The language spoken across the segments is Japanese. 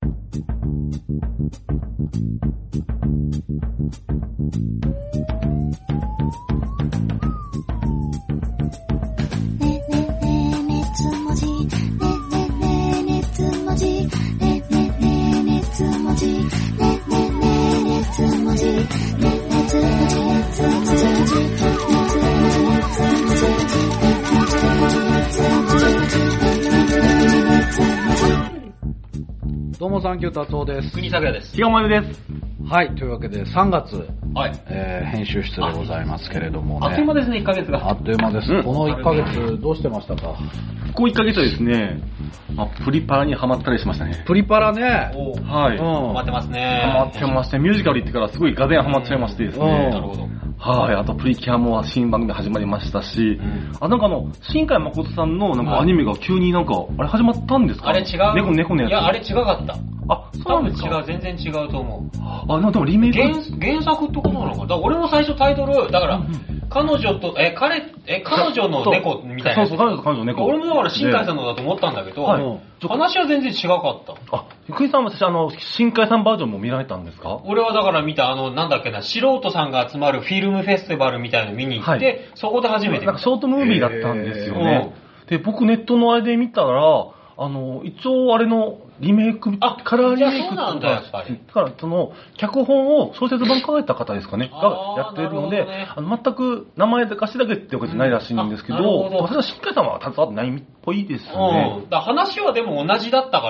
どうもサンキュー達夫です。 国咲也です。 比嘉丸です。 はい、というわけで3月、 はい編集室でございますけれどもね。 あっという間ですね、1ヶ月が。 あっという間です。この1ヶ月どうしてましたか？ ここ1ヶ月はですね、プリパラにハマったりしましたね。 プリパラね。 はい。 ハマってますね。 ハマってまして、ミュージカル行ってからすごいがぜんハマっちゃいましてですね。 なるほど。 はい。あとプリキュアも新番組始まりましたし、なんか新海誠さんのなんかアニメが急になんか、あれ始まったんですか？ あれ違う。 猫のやつ。 いや、あれ違かった。 あ、そうなんですか？ 多分違う、全然違うと思う。 なんかでもリメイク原作ってことなのかな？だから俺も最初タイトル、だから、彼女と、彼女の猫みたいな。 そう、彼女の猫。 俺もだから新海さんのだと思ったんだけど、話は全然違かった。 あ、福井さんは新海さんバージョンも見られたんですか？ 俺はだから見た、なんだっけな、素人さんが集まるフィルムフェスティバルみたいなの見に行って、そこで初めて見た。 なんかショートムービーだったんですよね。で、僕ネットのあれで見たら、一応あれのリメイク、カラーリメイクそうなんだ、やっぱり。 だから脚本を小説版書いた方ですかね、がやってるので、全く名前で貸しだけってわけじゃないらしいんですけど、それは新海さんは携わってないっぽいですよね。 だ話はでも同じだったから、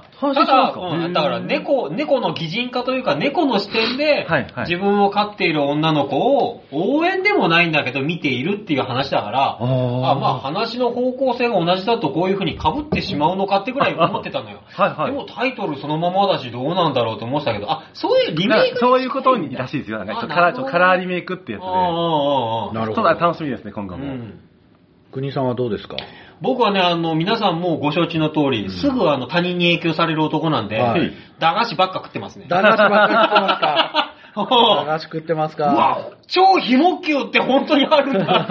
ただから猫の擬人化というか、猫の視点で、自分を飼っている女の子を応援でもないんだけど見ているっていう話だから、まあ話の方向性が同じだとこういう風に被ってしまうのかってぐらい思ってたのよ。でもタイトルそのままだしどうなんだろうと思ってたけど、そういうリメイクそういうことにらしいですよ。なんかカラーリメイクってやつで。 なるほど。 楽しみですね、今後も。 国さんはどうですか？ 僕はね、皆さんもご承知の通り、すぐ他人に影響される男なんで、駄菓子ばっか食ってますね。 駄菓子ばっか食ってますか？駄菓子食ってますか？ うわ、超ひもっきゅうって本当にあるんだ。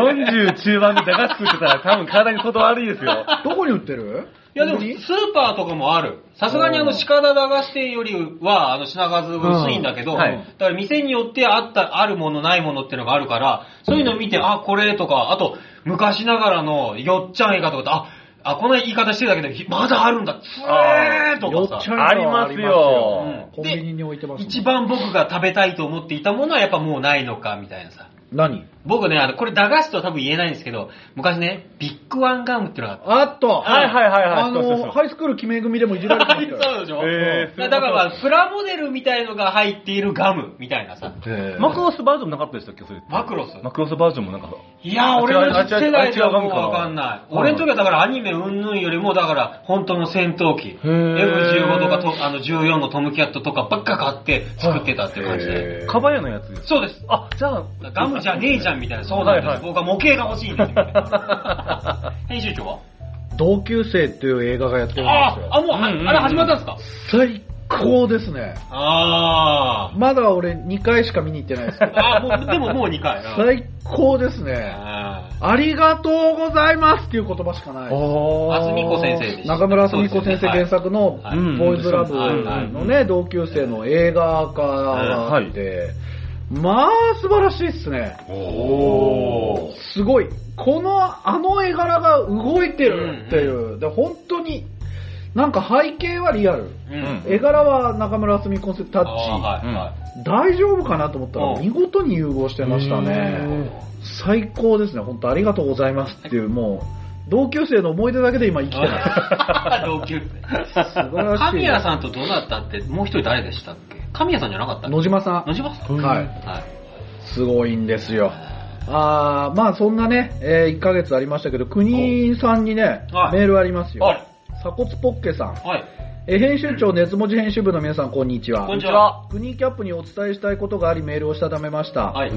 40中盤で駄菓子食ってたら多分体に相当悪いですよ。 どこに売ってる？ いやでも、スーパーとかもある。さすがに鹿田駄菓子店よりは、品数薄いんだけど、だから店によってあるものないものっていうのがあるから、そういうのを見て、これとか、あと、昔ながらのよっちゃん映画とかこんな言い方してたけど、まだあるんだ、とかさ。 ありますよ。 コンビニに置いてます。 一番僕が食べたいと思っていたものはやっぱもうないのか、みたいなさ。 何？ 僕ね、これ駄菓子と多分言えないんですけど、昔ね、ビッグワンガムっていうのがあった。 あっと。 はい。 ハイスクール決め組でもいじられてましたよ。 そうでしょ？だからプラモデルみたいのが入っているガムみたいなさ。 マクロスバージョンなかったでしたっけ、それ？ マクロスバージョンもなんか。 いや、俺の世代ではもうわかんない。俺の時はだからアニメうんぬんよりも、だから本当の戦闘機。F15 とか14のトムキャットとかばっか買って作ってたって感じで。 カバヤのやつです。 そうです。 じゃあ、 ガムじゃねえじゃんみたいな。そうなんです。僕は模型が欲しいんですみたいな。編集長は？ 同級生っていう映画がやってるんですよ。 もう、あれ始まったんですか？ 最高ですね。まだ俺2回しか見に行ってないですけど。 でももう2回。 最高ですね。ありがとうございますっていう言葉しかない。 渥美子先生でした。 中村渥美子先生原作のボーイズラブのね、同級生の映画化があって、まあ素晴らしいっすね。すごい。あの絵柄が動いてるっていう。で本当になんか背景はリアル。絵柄は中村渥美子先生タッチ。大丈夫かなと思ったら見事に融合してましたね。最高ですね。本当ありがとうございますっていう、もう同級生の思い出だけで今生きてます。 同級生。素晴らしい。神谷さんとどうなったってもう一人誰でしたっけ？神谷さんじゃなかったっけ？ 野島さん。はい。すごいんですよ。まあそんなね、1ヶ月ありましたけど、国さんにね、メールありますよ。鎖骨ポッケさん。編集長熱文字編集部の皆さん、こんにちは。 こんにちは。 国キャップにお伝えしたいことがありメールをしたためました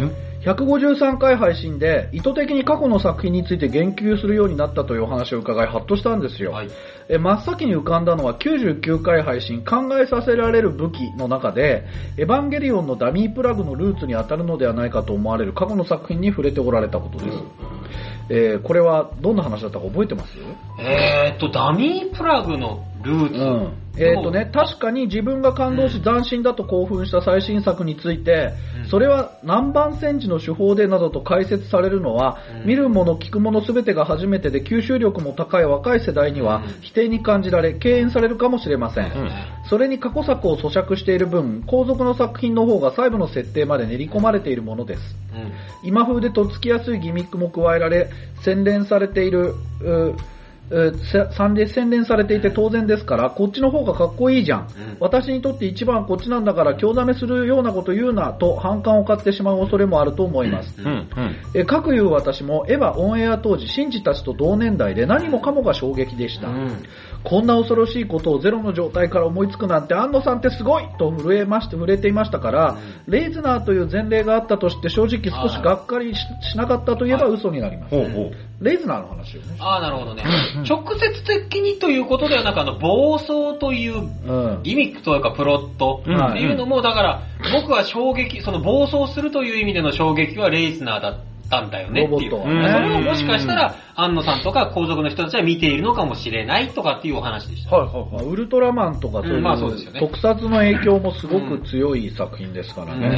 。153回配信で意図的に過去の作品について言及するようになったというお話を伺いハッとしたんですよ。真っ先に浮かんだのは99回配信考えさせられる武器の中でエヴァンゲリオンのダミープラグのルーツに当たるのではないかと思われる過去の作品に触れておられたことです。これはどんな話だったか覚えてます？ ダミープラグのルーツ。 確かに自分が感動し斬新だと興奮した最新作について、それは南蛮戦時の手法でなどと解説されるのは、見るもの聞くもの全てが初めてで吸収力も高い若い世代には否定に感じられ敬遠されるかもしれません。それに過去作を咀嚼している分、後続の作品の方が細部の設定まで練り込まれているものです。今風でとっつきやすいギミックも加えられ、洗練されていて当然ですから、こっちの方がかっこいいじゃん。私にとって一番こっちなんだから興ざめするようなこと言うなと反感を買ってしまう恐れもあると思います。各言う私もエヴァオンエア当時、シンジたちと同年代で何もかもが衝撃でした。こんな恐ろしいことをゼロの状態から思いつくなんて安野さんってすごいと震えていましたから、レイズナーという前例があったとして正直少しがっかり しなかったといえば嘘になります。レイズナーの話をね。 なるほどね。直接的にということではなく、暴走というギミックというかプロットっていうのも、だから僕は衝撃、その暴走するという意味での衝撃はレイズナーだったんだよねっていう。それをもしかしたら安野さんとか皇族の人たちは見ているのかもしれないとかっていうお話でした。 ウルトラマンとかそういう、特撮の影響もすごく強い作品ですからね。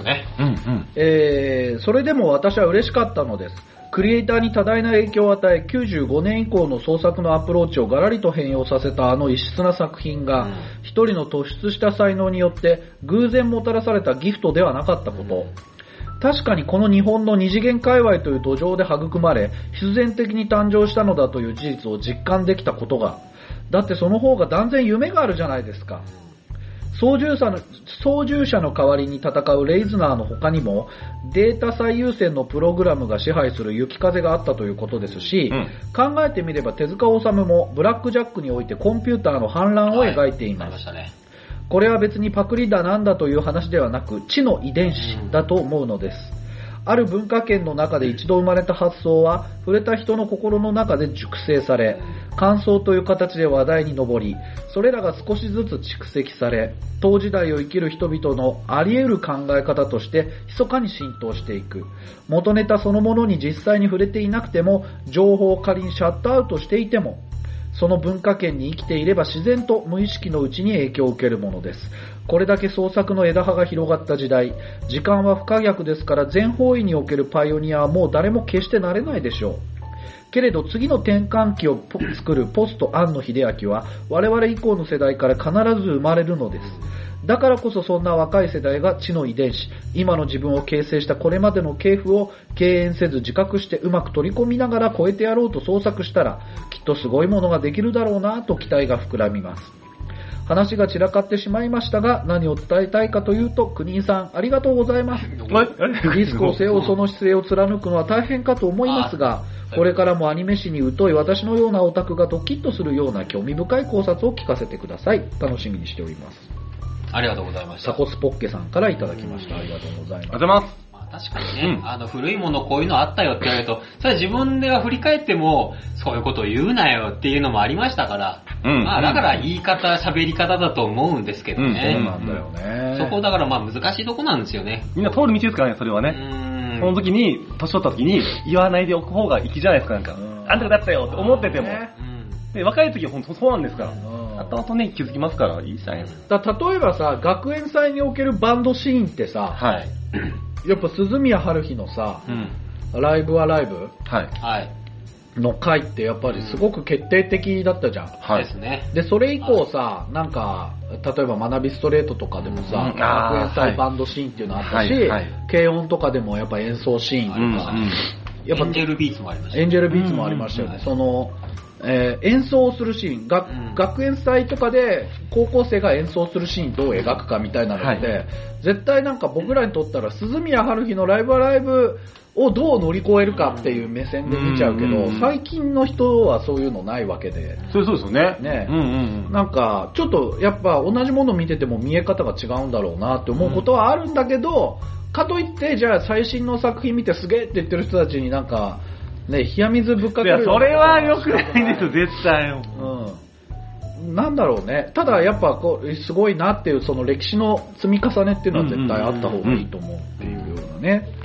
それでも私は嬉しかったのです。クリエイターに多大な影響を与え、95年以降の創作のアプローチをガラリと変容させたあの異質な作品が、一人の突出した才能によって偶然もたらされたギフトではなかったこと。確かにこの日本の二次元界隈という土壌で育まれ、必然的に誕生したのだという事実を実感できたことが。だってその方が断然夢があるじゃないですか。操縦者の代わりに戦うレイズナーの他にも、データ最優先のプログラムが支配する雪風があったということですし、考えてみれば手塚治虫もブラックジャックにおいてコンピューターの反乱を描いています。これは別にパクリだなんだという話ではなく、知の遺伝子だと思うのです。ある文化圏の中で一度生まれた発想は、触れた人の心の中で熟成され、感想という形で話題に上り、それらが少しずつ蓄積され、当時代を生きる人々のあり得る考え方として密かに浸透していく。元ネタそのものに実際に触れていなくても、情報を仮にシャットアウトしていても、その文化圏に生きていれば自然と無意識のうちに影響を受けるものです。これだけ創作の枝葉が広がった時代、時間は不可逆ですから全方位におけるパイオニアはもう誰も決してなれないでしょう。けれど次の転換期を作るポスト庵野秀明は我々以降の世代から必ず生まれるのです。だからこそそんな若い世代が知の遺伝子、今の自分を形成したこれまでの系譜を敬遠せず自覚してうまく取り込みながら超えてやろうと創作したら、きっとすごいものができるだろうなと期待が膨らみます。話が散らかってしまいましたが、何を伝えたいかというと、国井さんありがとうございます。リスクを背負うその姿勢を貫くのは大変かと思いますが、これからもアニメ史に疎い私のようなオタクがドキッとするような興味深い考察を聞かせてください。楽しみにしております。 ありがとうございました。 タコスポッケさんからいただきました。ありがとうございます。 ありがとうございます。 確かにね、古いものこういうのあったよって言われると、それは自分では振り返っても、そういうことを言うなよっていうのもありましたから、だから言い方、喋り方だと思うんですけどね。 そうなんだよね。 そこだから難しいとこなんですよね。 みんな通る道ですからね、それはね。その時に、年取った時に、言わないでおく方が粋じゃないですか、なんか。あんただったよって思ってても。で、若い時は本当そうなんですから。後々ね、気づきますから、いいじゃないですか。例えばさ、学園祭におけるバンドシーンってさ、やっぱ鈴宮春日のさ、ライブはライブの回ってやっぱりすごく決定的だったじゃん。 ですね。 で、それ以降さ、なんか、例えば学びストレートとかでもさ、学園祭バンドシーンっていうのあったし、軽音とかでもやっぱ演奏シーンとか、 やっぱエンジェルビーツもありました。 エンジェルビーツもありましたよね。その、演奏をするシーン、学園祭とかで高校生が演奏するシーンどう描くかみたいなので、絶対なんか僕らにとったら鈴宮春日のライブはライブをどう乗り越えるかっていう目線で見ちゃうけど、最近の人はそういうのないわけで。 そうですよね。 なんかちょっとやっぱ同じもの見てても見え方が違うんだろうなって思うことはあるんだけど、かといってじゃあ最新の作品見てすげえって言ってる人たちになんかね、冷や水ぶっかける。 いや、それは良くないんですよ、絶対。 なんだろうね。ただやっぱこう、すごいなっていう、その歴史の積み重ねっていうのは絶対あった方がいいと思うっていうようなね。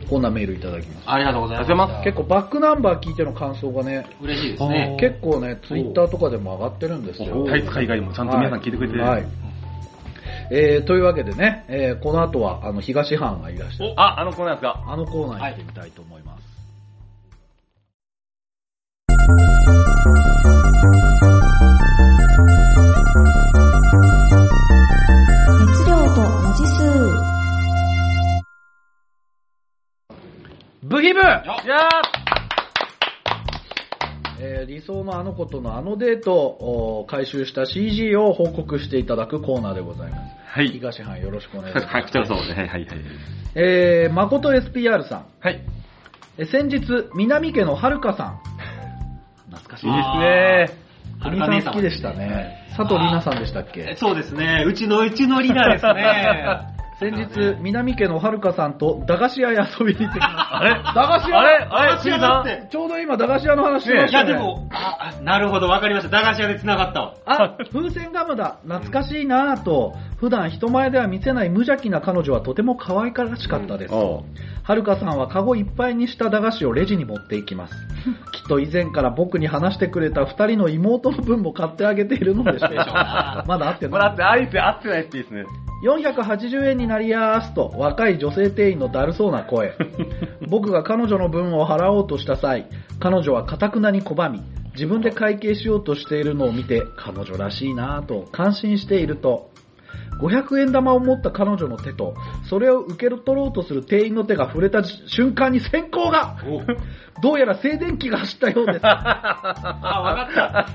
こんなメールいただきました。 ありがとうございます。 結構バックナンバー聞いての感想がね、 嬉しいですね。 結構ね、ツイッターとかでも上がってるんですよ。 タイツ海外もちゃんと皆さん聞いてくれてる。 はい。というわけでね、この後は東藩がいらっしゃる。 あのコーナーですか。 あのコーナー行ってみたいと思います。 熱量と文字数。 ブヒブや理想のあの子とのあのデートを回収した CG を報告していただくコーナーでございます。 はい。 東藩よろしくお願いします。 はい、こちらそうですね。はい。 誠 SPR さん。 はい。 先日、南家のはるかさん。懐かしい。 いいですね。 はるかさん好きでしたね。佐藤里奈さんでしたっけ？ そうですね。うちの里奈ですね。 先日、南家のはるかさんと駄菓子屋へ遊びに行ってきました。 あれ駄菓子屋あれちょうど今駄菓子屋の話してましたね。 いやでも、なるほど、わかりました。駄菓子屋で繋がったわ。 風船ガムだ。懐かしいなぁと、普段人前では見せない無邪気な彼女はとても可愛らしかったです。はるかさんはカゴいっぱいにした駄菓子をレジに持っていきます。きっと以前から僕に話してくれた二人の妹の分も買ってあげているのでしょう。まだ会ってない。 まだ会ってないっていいですね。 480円になりやーすと若い女性店員のだるそうな声。僕が彼女の分を払おうとした際、彼女は頑なに拒み、自分で会計しようとしているのを見て、彼女らしいなぁと感心していると、500円玉を持った彼女の手と、それを受け取ろうとする店員の手が触れた瞬間に閃光がどうやら静電気が走ったようです。 わかった。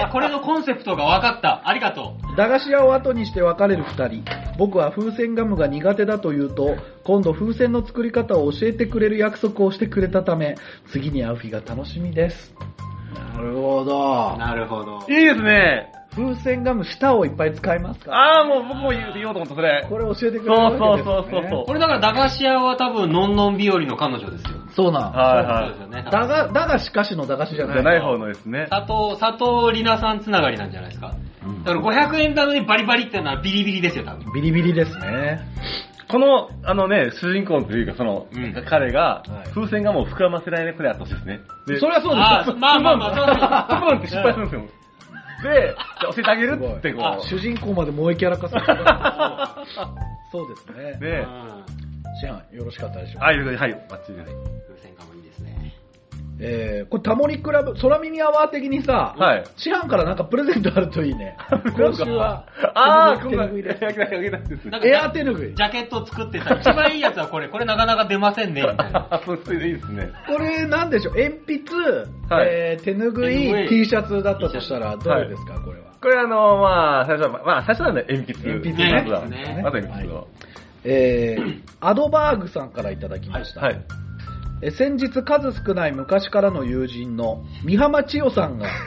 これのコンセプトがわかった。ありがとう。 駄菓子屋を後にして別れる二人。僕は風船ガムが苦手だと言うと、今度風船の作り方を教えてくれる約束をしてくれたため、次に会う日が楽しみです。なるほど。 なるほど。 いいですね。 風船ガム舌をいっぱい使いますから、 もう僕も言おうと思ったそれ。 これ教えてくれるわけですね。 そう。 これだから駄菓子屋は多分のんのん日和の彼女ですよ。 そうなん。 はい。 そうですよね。 だがしかしの駄菓子じゃない。 じゃない方のですね。 佐藤里奈さんつながりなんじゃないですか。だから500円玉でバリバリってのはビリビリですよ、多分。 ビリビリですね。 この、主人公というか、彼が、風船ガムを膨らませられなくなってほしいですね。 それはそうですよ。 まあ、そうですよ。 プンって失敗するんですよ。で、教えてあげるってこう。 主人公まで萌えキャラ化する。そうですね。 で、 シアン、よろしかったでしょうか。 はい、バッチリです。 風船ガムいいですね。 これタモリクラブ、空耳アワー的にさ、シアンからなんかプレゼントあるといいね。今週は、手ぬぐいです。エア手ぬぐい。 ジャケット作ってさ、一番いいやつはこれなかなか出ませんね、みたいな。 そういいですね。 これなんでしょう、鉛筆、手ぬぐい、T シャツだったとしたら、どれですか、これは。 これ最初なんで鉛筆。 鉛筆ね。まず鉛筆を。 アドバーグさんからいただきました。先日数少ない昔からの友人の三浜千代さんが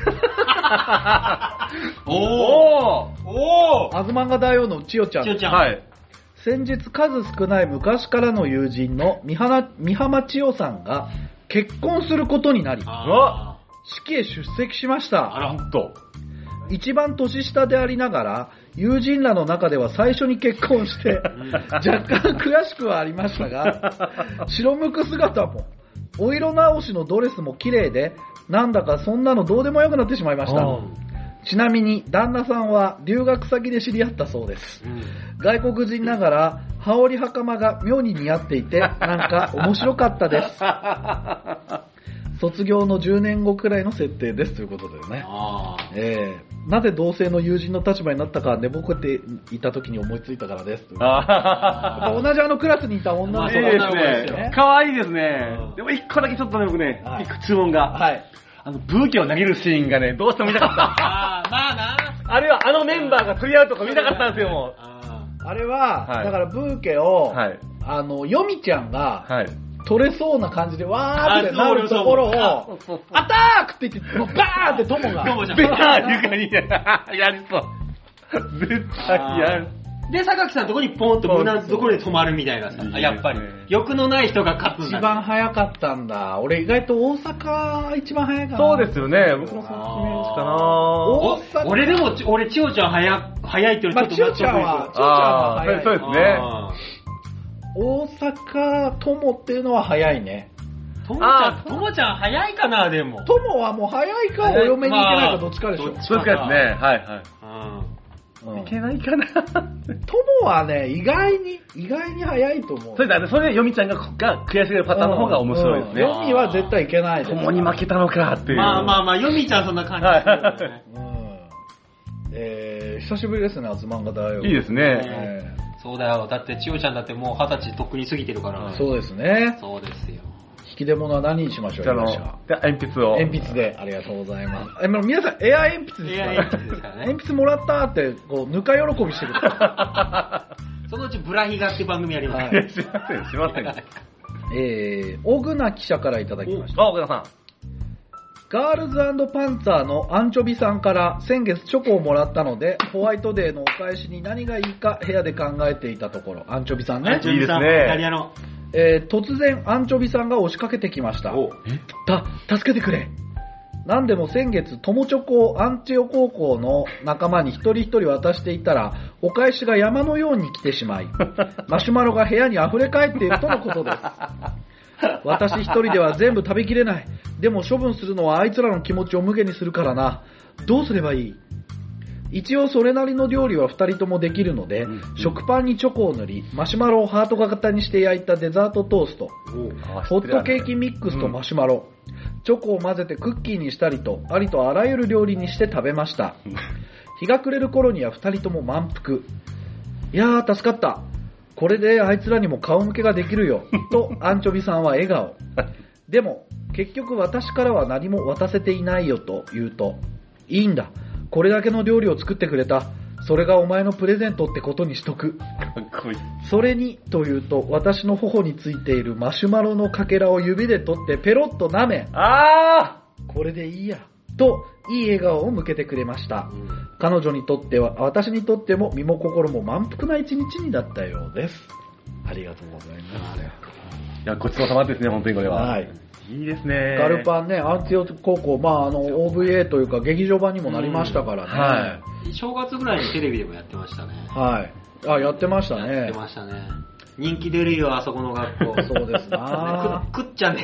アズマンガ大王の千代ちゃん。先日数少ない昔からの友人の三浜千代さんが結婚することになり、式へ出席しました。一番年下でありながら、友人らの中では最初に結婚して、若干悔しくはありましたが、白むく姿も、お色直しのドレスも綺麗で、なんだかそんなのどうでもよくなってしまいました。ちなみに、旦那さんは留学先で知り合ったそうです。外国人ながら、羽織袴が妙に似合っていて、なんか面白かったです。卒業の10年後くらいの設定ですということでね。なぜ同性の友人の立場になったか寝ぼけていた時に思いついたからです。同じクラスにいた女の子ですね。可愛いですね。でも一個だけちょっとね、僕ね、一個注文が。ブーケを投げるシーンがね、どうしても見たかった。 まあな。 あれはメンバーが取り合うとか見たかったんですよ、もう。 あれは、だからブーケを、ヨミちゃんが、取れそうな感じでわーってなるところを、アタークって言って、もうバーンってトモが、 ベター床にやりそう。絶対やる。 で、榊さんのとこにポンと胸のところで止まるみたいなさ、やっぱり。欲のない人が勝つんだ。 一番早かったんだ。俺意外と大阪一番早いかな。 そうですよね。僕もそのイメージかな。 大阪。俺でも、千代ちゃん早いって言うとちょっと千代ちゃんは早い。 そうですね。 大阪友っていうのは早いね。 ともちゃん早いかな、でも。 友はもう早いかお嫁に行けないかどっちかでしょ。 どっちかですね。はいはい。いけないかな。 友はね、意外に早いと思う。 それでヨミちゃんが悔しがるパターンの方が面白いですね。 ヨミは絶対いけないです。 友に負けたのかっていう。 まあ、ヨミちゃんそんな感じですね。久しぶりですね、アズマンガ大王。 いいですね。 そうだよ。だって千代ちゃんだってもう20歳とっくに過ぎてるから。 そうですね。 そうですよ。 引き出物は何にしましょう。 じゃあ鉛筆を。 鉛筆で、ありがとうございます。皆さん、エア鉛筆ですからね。 エア鉛筆ですからね。 鉛筆もらったって、こう、ぬか喜びしてください。そのうちブラヒガって番組やります。 はい、すいません。 小倉記者からいただきました。 小倉さん。 ガールズ&パンツァーのアンチョビさんから先月チョコをもらったので、ホワイトデーのお返しに何がいいか部屋で考えていたところ、アンチョビさんね。 アンチョビさん、イタリアの。 突然アンチョビさんが押しかけてきました。助けてくれ。なんでも先月、友チョコをアンチオ高校の仲間に一人一人渡していたら、お返しが山のように来てしまい、マシュマロが部屋に溢れ返っているとのことです。私一人では全部食べきれない。でも処分するのはあいつらの気持ちを無限にするからな。どうすればいい？一応それなりの料理は二人ともできるので、食パンにチョコを塗り、マシュマロをハート型にして焼いたデザートトースト、ホットケーキミックスとマシュマロ、チョコを混ぜてクッキーにしたりと、ありとあらゆる料理にして食べました。日が暮れる頃には二人とも満腹。いやー助かった。これであいつらにも顔向けができるよ。とアンチョビさんは笑顔。でも、結局私からは何も渡せていないよと言うと、いいんだ。これだけの料理を作ってくれた。それがお前のプレゼントってことにしとく。それに、と言うと、私の頬についているマシュマロのかけらを指で取ってペロッと舐め、これでいいや。と、いい笑顔を向けてくれました。彼女にとっては、私にとっても身も心も満腹な一日になったようです。ありがとうございます。 いや、ごちそうさまですね、本当にこれは。はい。いいですね。 ガルパンね、アンツヨ高校、OVA というか劇場版にもなりましたからね。 はい。正月ぐらいにテレビでもやってましたね。 はい。やってましたね。 やってましたね。人気出るよ、あそこの学校。 そうですな食っちゃね。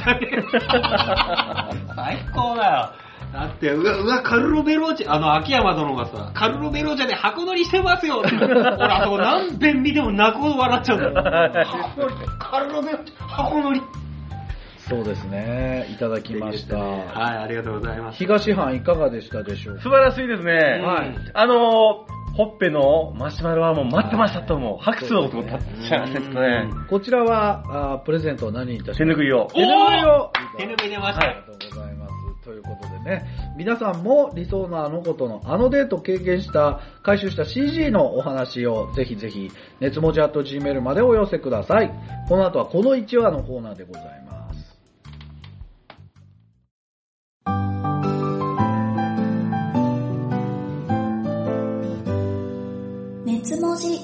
最高だよ。だって、カルロ・ベローチェ、秋山殿がさ、カルロ・ベローチェで箱乗りしてますよって。俺、あそこ何遍見ても泣くほど笑っちゃうんだよ。カルロ・ベローチェ、箱乗り。 そうですね。いただきました。はい、 ありがとうございます。 東藩いかがでしたでしょうか？ 素晴らしいですね。はい。ほっぺのマシュマロはもう待ってましたと思う。拍手を立っちゃいましたね。 こちらは、プレゼントは何にいたしますか？ 手拭いを。 手拭い出ました。 ありがとうございます。ということでね、皆さんも理想のあの子とのデートを経験した、回収した CG のお話をぜひぜひ、熱文字@gmail までお寄せください。この後はこの1話のコーナーでございます。 熱文字。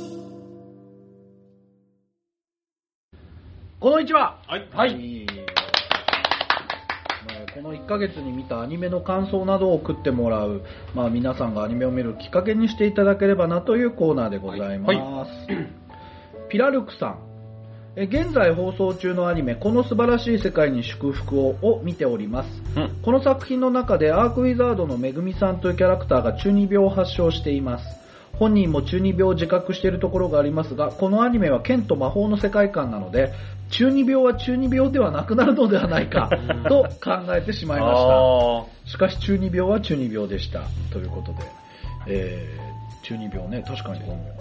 この1話。 はい。 この1ヶ月に見たアニメの感想などを送ってもらう、皆さんがアニメを見るきっかけにしていただければなというコーナーでございます。はい、ピラルクさん。現在放送中のアニメ、この素晴らしい世界に祝福を見ております。この作品の中でアークウィザードのめぐみさんというキャラクターが中二病を発症しています。本人も中二病を自覚しているところがありますが、このアニメは剣と魔法の世界観なので、中二病は中二病ではなくなるのではないかと考えてしまいました。しかし中二病は中二病でした。ということで、中二病ね、確かにですよね。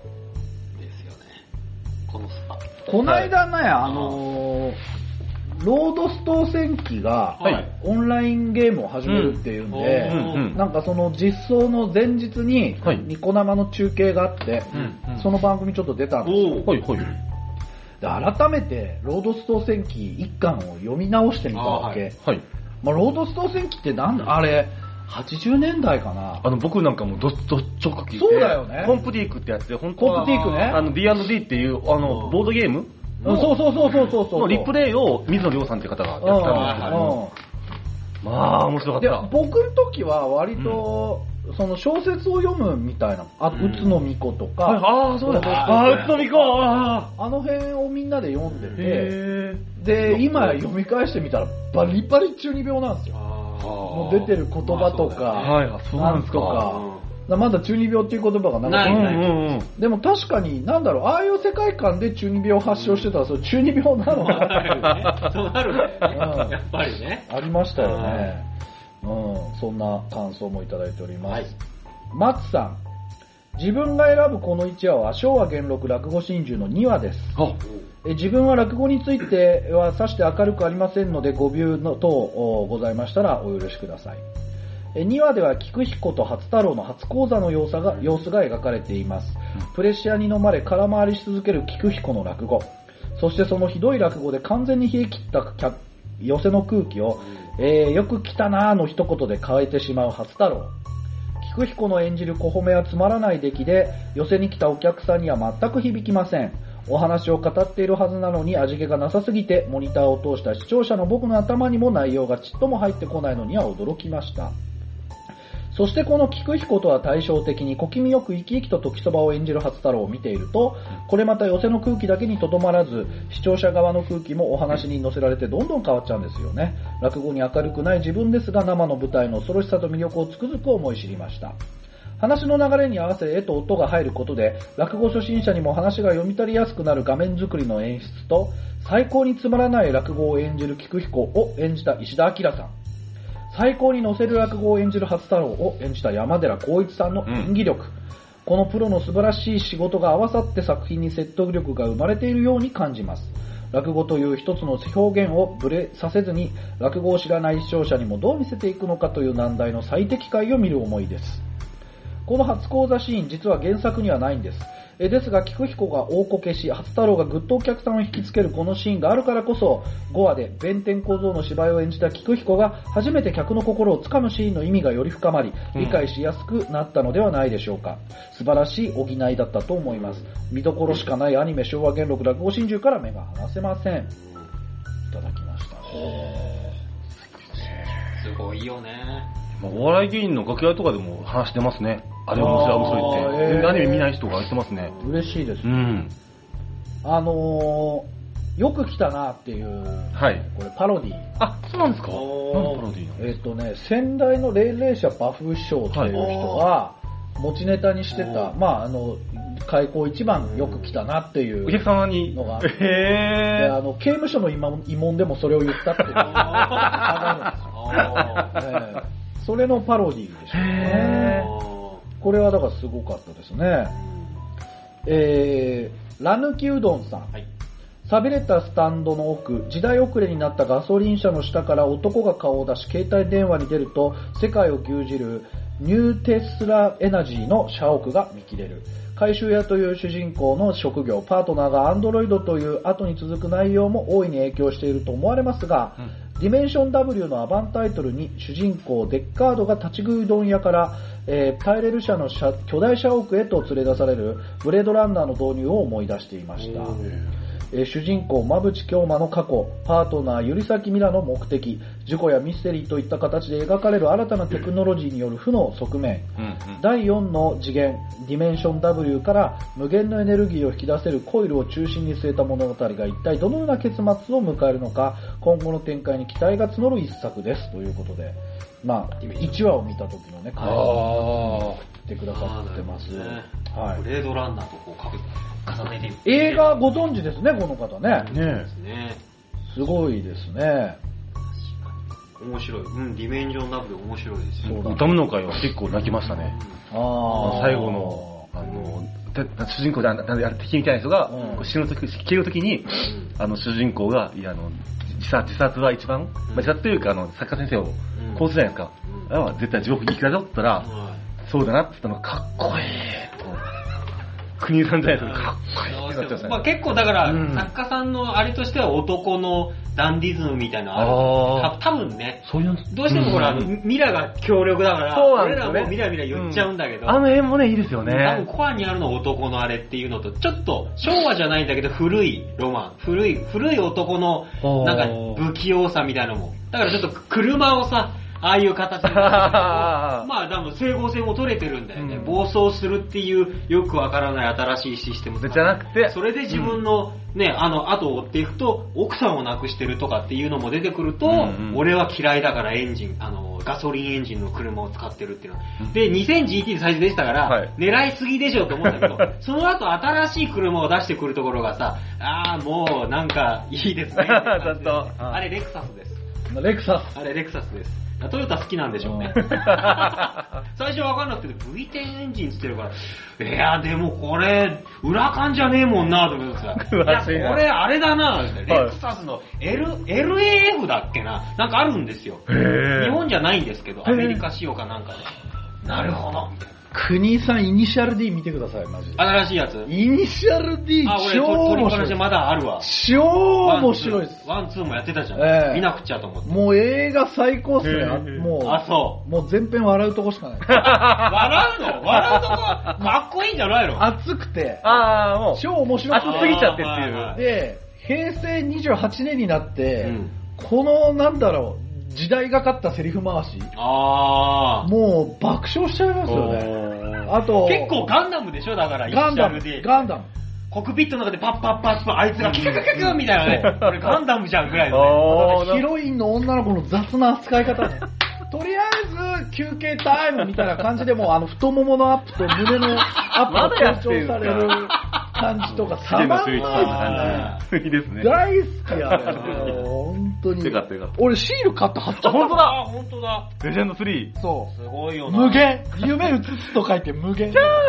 この間ね、ロードストー戦記がオンラインゲームを始めるっていうんで、なんかその実装の前日にニコ生の中継があって、その番組ちょっと出たんですよ。で改めてロードストー戦記1巻を読み直してみたわけ。ロードストー戦記ってあれ80年代かな。 僕なんかもどっちょく聞いて、 そうだよね。 コンプディークってやつで、本当はコンプディークね。 D&D っていうボードゲームそうリプレイを水野亮さんって方がやったんですけど、面白かった。 僕の時は割と、 その小説を読むみたいな、宇都宮子とか、 そうだ、宇都宮子、 あの辺をみんなで読んでて、で、今読み返してみたら、バリバリ中二病なんですよ。もう出てる言葉とか、なんとか。まだ中二病っていう言葉がない。でも確かに、なんだろう、ああいう世界観で中二病を発症してたら、それ中二病なのかそうなるね。やっぱりね。 ありましたよね。そんな感想もいただいております。松さん。自分が選ぶこの一話は昭和元禄落語真珠の2話です。自分は落語についてはさして明るくありませんのでごビューの等ございましたらお許しください。2話では菊彦と初太郎の初講座の様子が描かれています。プレッシャーに飲まれ空回りし続ける菊彦の落語。そしてそのひどい落語で完全に冷え切った寄せの空気を、よく来たなーの一言で変えてしまう初太郎。菊彦の演じる小褒めはつまらない出来で、寄せに来たお客さんには全く響きません。お話を語っているはずなのに味気がなさすぎて、モニターを通した視聴者の僕の頭にも内容がちっとも入ってこないのには驚きました。そしてこの菊彦とは対照的に小気味よく生き生きと時そばを演じる初太郎を見ていると、これまた寄せの空気だけにとどまらず、視聴者側の空気もお話に乗せられてどんどん変わっちゃうんですよね。落語に明るくない自分ですが、生の舞台の恐ろしさと魅力をつくづく思い知りました。話の流れに合わせ絵と音が入ることで、落語初心者にも話が読み取りやすくなる画面作りの演出と、最高につまらない落語を演じる菊彦を演じた石田明さん。最高に乗せる落語を演じる初太郎を演じた山寺宏一さんの演技力。このプロの素晴らしい仕事が合わさって作品に説得力が生まれているように感じます。落語という一つの表現をブレさせずに、落語を知らない視聴者にもどう見せていくのかという難題の最適解を見る思いです。この初講座シーン、実は原作にはないんです。ですが、菊彦が大こけし、初太郎がぐっとお客さんを引きつけるこのシーンがあるからこそ、5話で弁天小僧の芝居を演じた菊彦が初めて客の心をつかむシーンの意味がより深まり、理解しやすくなったのではないでしょうか。素晴らしい補いだったと思います。見どころしかないアニメ昭和元禄落語真珠から目が離せません。いただきました。 すごいよね。 お笑い芸人の楽屋とかでも話してますね。あれ面白い面白いって。全然アニメ見ない人が言ってますね。 嬉しいです。よく来たなっていう、これパロディ。 そうなんですか？何パロディなんですか？先代の霊霊者バフ師匠っていう人が持ちネタにしてた、開口一番よく来たなっていうお客様にのがあって、刑務所の慰問でもそれを言ったっていうそれのパロディでしたね。これはだからすごかったですね。ラヌキうどんさん。寂れたスタンドの奥、時代遅れになったガソリン車の下から男が顔を出し携帯電話に出ると世界を牛耳るニューテスラエナジーの社屋が見切れる。回収屋という主人公の職業、パートナーがアンドロイドという後に続く内容も大いに影響していると思われますが、ディメンション W のアバンタイトルに主人公デッカードが立ち食い問屋から、タイレル社の巨大社屋へと連れ出されるブレードランナーの導入を思い出していました。主人公馬淵京馬の過去、パートナーゆりさきみらの目的、事故やミステリーといった形で描かれる新たなテクノロジーによる負の側面、第4の次元ディメンション W から無限のエネルギーを引き出せるコイルを中心に据えた物語が一体どのような結末を迎えるのか、今後の展開に期待が募る一作ですということで、1話を見た時のね、感想を送ってくださってます。 ブレードランナーと重ねている。 映画ご存知ですね、この方ね。 ね。 すごいですね。 面白い。ディメンジョン W 面白いですよ。 歌の会は結構泣きましたね。最後の、主人公で敵みたいな人が死ぬ時、消える時に、主人公が、自殺は一番、自殺というか、作家先生を殺すじゃないですか。絶対地獄に行くだろって言ったら、そうだなって言ったのがかっこいいと。国さんじゃないですか、かっこいいってなっちゃうんですね。 結構だから、作家さんのあれとしては男のダンディズムみたいなのある。多分ね、どうしてもほら、ミラが強力だから、俺らもミラ言っちゃうんだけど、 あの辺もね、いいですよね。 多分コアにあるの男のあれっていうのと、ちょっと昭和じゃないんだけど、古いロマン、古い男のなんか不器用さみたいなのも。だからちょっと車をさ、 ああいう形で。まあ、多分整合性も取れてるんだよね。暴走するっていうよくわからない新しいシステムじゃなくて、 それで自分のね、後を追っていくと、奥さんを亡くしてるとかっていうのも出てくると、俺は嫌いだからガソリンエンジンの車を使ってるっていうの。で、2000GT で最初でしたから、狙いすぎでしょと思うんだけど、その後新しい車を出してくるところがさ、もうなんかいいですね。ちょっと。あれレクサスです。 レクサス。 あれレクサスです。トヨタ好きなんでしょうね。最初わかんなくて V10 エンジンつってるから、いやでもこれ、裏感じゃねえもんなと思ってさ、いやこれあれだな、レクサスの LAF だっけな、なんかあるんですよ。日本じゃないんですけど、アメリカ仕様かなんかで。なるほど。 国さんイニシャル D 見てください、マジで。 新しいやつイニシャル D 超面白い。 まだあるわ。 超面白いです。 ワン、ツーもやってたじゃん。見なくちゃと思って。 もう映画最高っすね。もう、 そう。 もう全編笑うとこしかない。 笑うとこかっこいいんじゃないの？ 熱くて。 もう。 超面白い。 熱すぎちゃってっていう。 で、平成28年になって、このなんだろう、時代がかったセリフ回し。もう爆笑しちゃいますよね。あと、 結構ガンダムでしょだから、 ガンダム。 コックピットの中でパッパッパッパッあいつがキュキュキュキュみたいなね。これガンダムじゃんぐらいのね。ヒロインの女の子の雑な扱い方ね。とりあえず休憩タイムみたいな感じでも太もものアップと胸のアップが強調される感じとかたまんないですね。 いいですね。 大好きやね。本当に。俺シール買って貼っちゃった。 本当だ。 本当だ。 レジェンド3。 そう。 すごいよな。 無限。夢映すと書いて無限。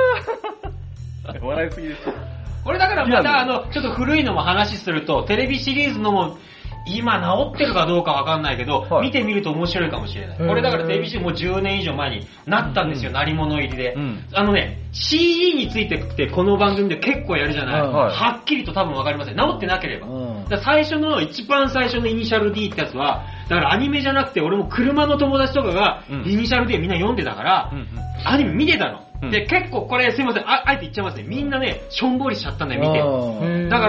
笑いすぎです。 これだからまたちょっと古いのも話すると、テレビシリーズのも、今治ってるかどうかわかんないけど、見てみると面白いかもしれない。これだからテレビシリーズもう10年以上前になったんですよ、鳴り物入りで。CG についてってこの番組で結構やるじゃない。はっきりと多分わかりません。治ってなければ。一番最初のイニシャル D ってやつは、だからアニメじゃなくて俺も車の友達とかがイニシャル D みんな読んでたから、アニメ見てたの。で、結構これすいません、あえて言っちゃいますね。みんなね、しょんぼりしちゃったんだよ、見て。だから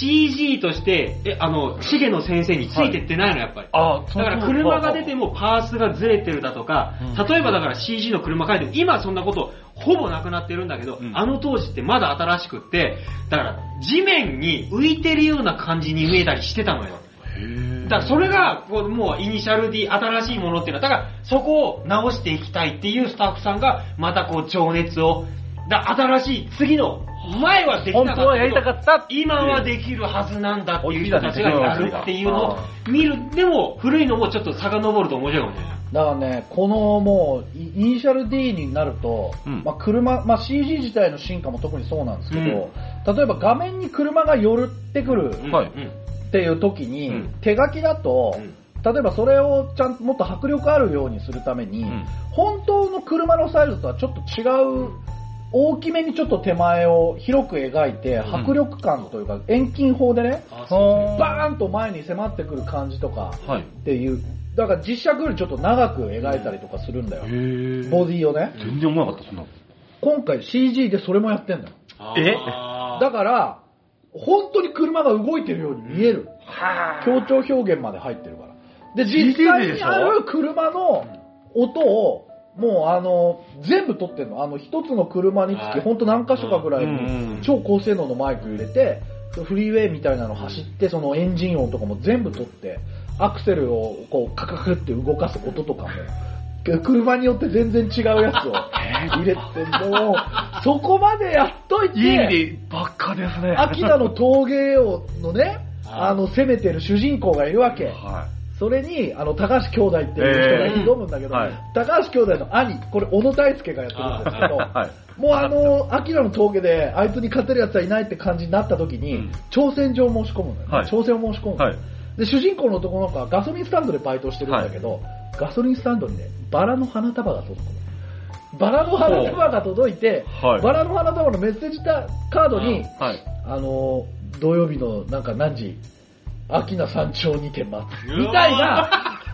CG として、シゲの先生についてってないの、やっぱり。だから車が出てもパースがずれてるだとか、例えばだから CG の車書いても、今そんなことほぼなくなってるんだけど、あの当時ってまだ新しくって、だから地面に浮いてるような感じに見えたりしてたのよ。だからそれがもうイニシャル D 新しいものっていうのは、だからそこを直していきたいっていうスタッフさんがまた情熱を、新しい次の前はできなかったけど、 本当はやりたかった今はできるはずなんだっていう人たちがやるっていうのを見る。でも古いのもちょっと遡ると面白いかもしれない。 だからね、このもうイニシャル D になると、CG 自体の進化も特にそうなんですけど、例えば画面に車が寄ってくるっていう時に、手書きだと、例えばそれをちゃんともっと迫力あるようにするために、本当の車のサイズとはちょっと違う、大きめにちょっと手前を広く描いて、迫力感というか遠近法でね、バーンと前に迫ってくる感じとかっていう、だから実写よりちょっと長く描いたりとかするんだよ。ボディをね。 全然思わなかった、そんな。 今回 CG でそれもやってんだよ。だから、本当に車が動いてるように見える。強調表現まで入ってるから。で、実際にある車の音を、もう全部撮ってんの。一つの車につき、ほんと何箇所かぐらいに超高性能のマイク入れて、フリーウェイみたいなの走って、そのエンジン音とかも全部撮って、アクセルをこうカクカクって動かす音とかも、車によって全然違うやつを入れてんのを、そこまでやっといて、 いい意味でばっかですね。 秋田の峠のね、攻めてる主人公がいるわけ。それに、高橋兄弟っていう人が挑むんだけど、高橋兄弟の兄、これ、小野大輔がやってるんですけど、もう秋田の峠で、あいつに勝てる奴はいないって感じになった時に、挑戦状を申し込むのよ。挑戦を申し込むのよ。で、主人公の男の子はガソリンスタンドでバイトしてるんだけど、ガソリンスタンドにね、バラの花束が届くの。バラの花束が届いて、バラの花束のメッセージカードに、土曜日のなんか何時、秋名山頂にて待つ。みたいな。なんだよ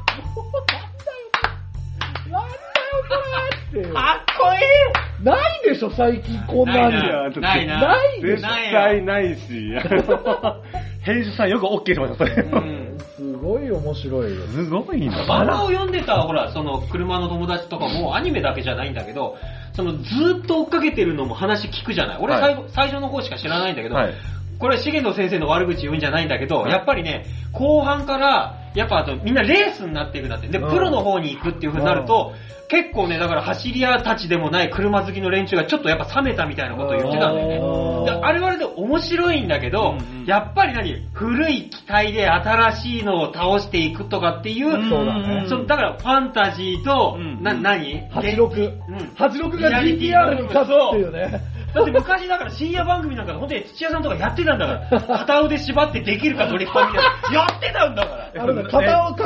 これって。 かっこいいないでしょ、最近こんなに。 ないでしょ。絶対ないし。編集さんよく OK しました、それ。 すごい面白いよ。 すごいな。 漫画を読んでた、ほら、その車の友達とかもアニメだけじゃないんだけど、そのずっと追っかけてるのも話聞くじゃない。俺最初の方しか知らないんだけど、これ重野先生の悪口言うんじゃないんだけど、やっぱりね、後半から、やっぱあとみんなレースになっていくんだって。で、プロの方に行くっていう風になると、結構ね、だから走り屋たちでもない車好きの連中がちょっとやっぱ冷めたみたいなことを言ってたんだよね。であれはあれで面白いんだけど、やっぱり古い機体で新しいのを倒していくとかっていう、 そうだね。 だからファンタジーと、 86が GTR に勝つっていうね。 だって昔だから深夜番組なんか本当に土屋さんとかやってたんだから、片腕縛ってできるかドリフトみたいな。やってたんだから。 片腕デス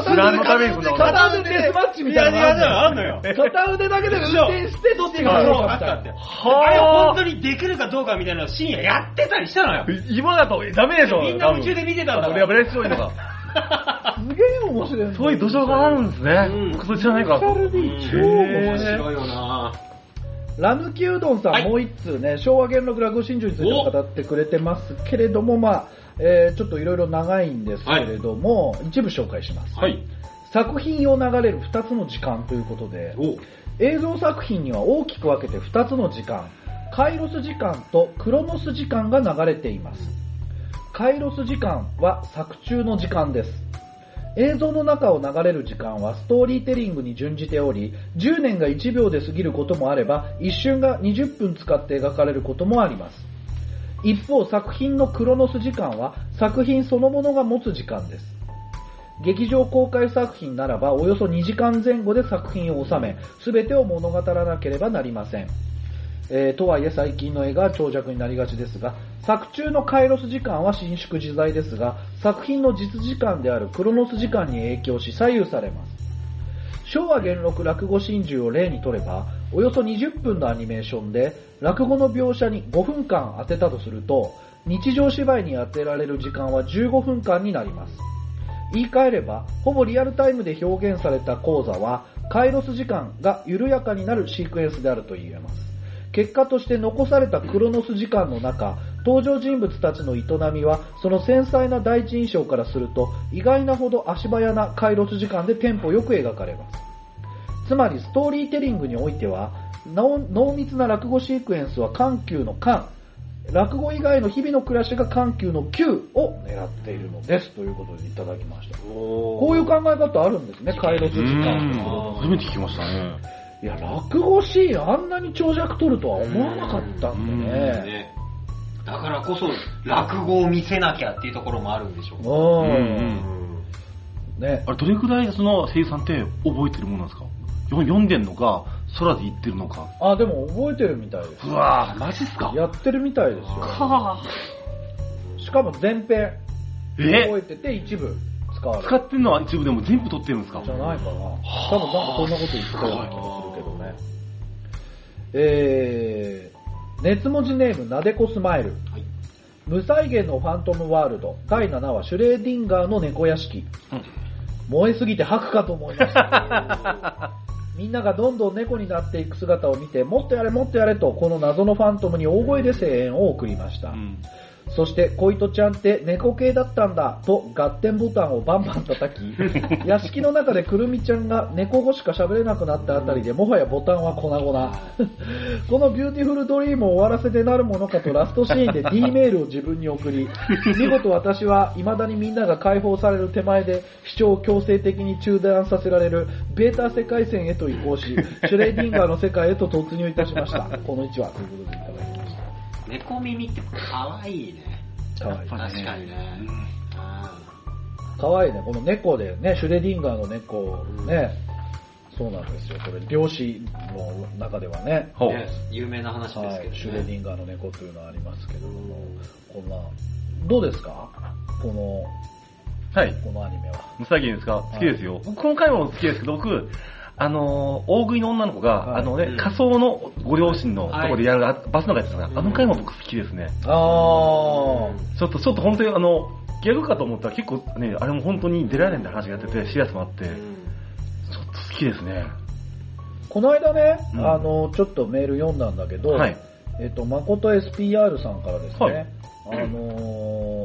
マッチみたいなのあんのよ。片腕だけで運転してどっちがあったって。あれ本当にできるかどうかみたいなのを深夜やってたりしたのよ。 今だとダメでしょ。 みんな夢中で見てたんだから。 俺はブレストいのか。 すげえ面白い。 そういう土壌があるんですね。僕それ知らないから。 超面白いよな。 ラヌキうどんさん、もう一通ね、昭和元禄落語真珠について語ってくれてますけれども、ちょっといろいろ長いんですけれども、一部紹介します。作品を流れる2つの時間ということで、映像作品には大きく分けて2つの時間、カイロス時間とクロノス時間が流れています。カイロス時間は作中の時間です。映像の中を流れる時間はストーリーテリングに準じており、10年が1秒で過ぎることもあれば、一瞬が20分使って描かれることもあります。一方、作品のクロノス時間は作品そのものが持つ時間です。劇場公開作品ならばおよそ2時間前後で作品を収め、全てを物語らなければなりません。とはいえ最近の絵が長尺になりがちですが、作中のカイロス時間は伸縮自在ですが、作品の実時間であるクロノス時間に影響し左右されます。昭和元禄落語真珠を例にとれば、およそ20分のアニメーションで落語の描写に5分間当てたとすると、日常芝居に当てられる時間は15分間になります。言い換えれば、ほぼリアルタイムで表現された講座は、カイロス時間が緩やかになるシークエンスであると言えます。結果として残されたクロノス時間の中、登場人物たちの営みは、その繊細な第一印象からすると、意外なほど足早なカイロス時間でテンポよく描かれます。つまり、ストーリーテリングにおいては、濃密な落語シークエンスは緩急の緩、落語以外の日々の暮らしが緩急の急を狙っているのです。ということでいただきました。こういう考え方あるんですね、カイロス時間。 初めて聞きましたね。 いや、落語シーンあんなに長尺取るとは思わなかったんでね。 だからこそ落語を見せなきゃっていうところもあるんでしょう。 ね、あれどれくらいその声優さんって覚えてるものなんですか？読んでんのか空で言ってるのか。 あ、でも覚えてるみたいです。 うわぁ、マジっすか？ やってるみたいですよ。しかも全編覚えてて一部使われる。 使ってるのは一部でも全部撮ってるんですか？ じゃないかな。多分なんかそんなこと言ってたような気がするけどね。熱文字ネームなでこスマイル、無再現のファントムワールド第7話シュレーディンガーの猫屋敷、燃えすぎて吐くかと思いましたみんながどんどん猫になっていく姿を見て、もっとやれもっとやれとこの謎のファントムに大声で声援を送りました、そしてコイトちゃんって猫系だったんだと合点ボタンをバンバン叩き屋敷の中でくるみちゃんが猫語しか喋れなくなったあたりでもはやボタンは粉々このビューティフルドリームを終わらせてなるものかとラストシーンで D メールを自分に送り、見事私は未だにみんなが解放される手前で視聴を強制的に中断させられるベータ世界線へと移行し、シュレーディンガーの世界へと突入いたしましたこの1話ということでいただきました。 猫耳って可愛いね。 可愛い。 確かにね。 可愛いね。この猫でね、シュレディンガーの猫ね、そうなんですよ。これ漁師の中ではね、 有名な話ですけどね。 シュレディンガーの猫というのはありますけれども、こんなどうですか？このアニメは。 無再現ですか？好きですよ。僕この回も好きですけど、僕大食いの女の子が、仮想のご両親のところでやるバスの回ですが、あの回も僕好きですね。ちょっと本当にギャグかと思ったら結構ね、あれも本当に出られない話がやってて、シリアスもあって、ちょっと好きですね。 この間ね、ちょっとメール読んだんだけど、誠 SPR さんからですね、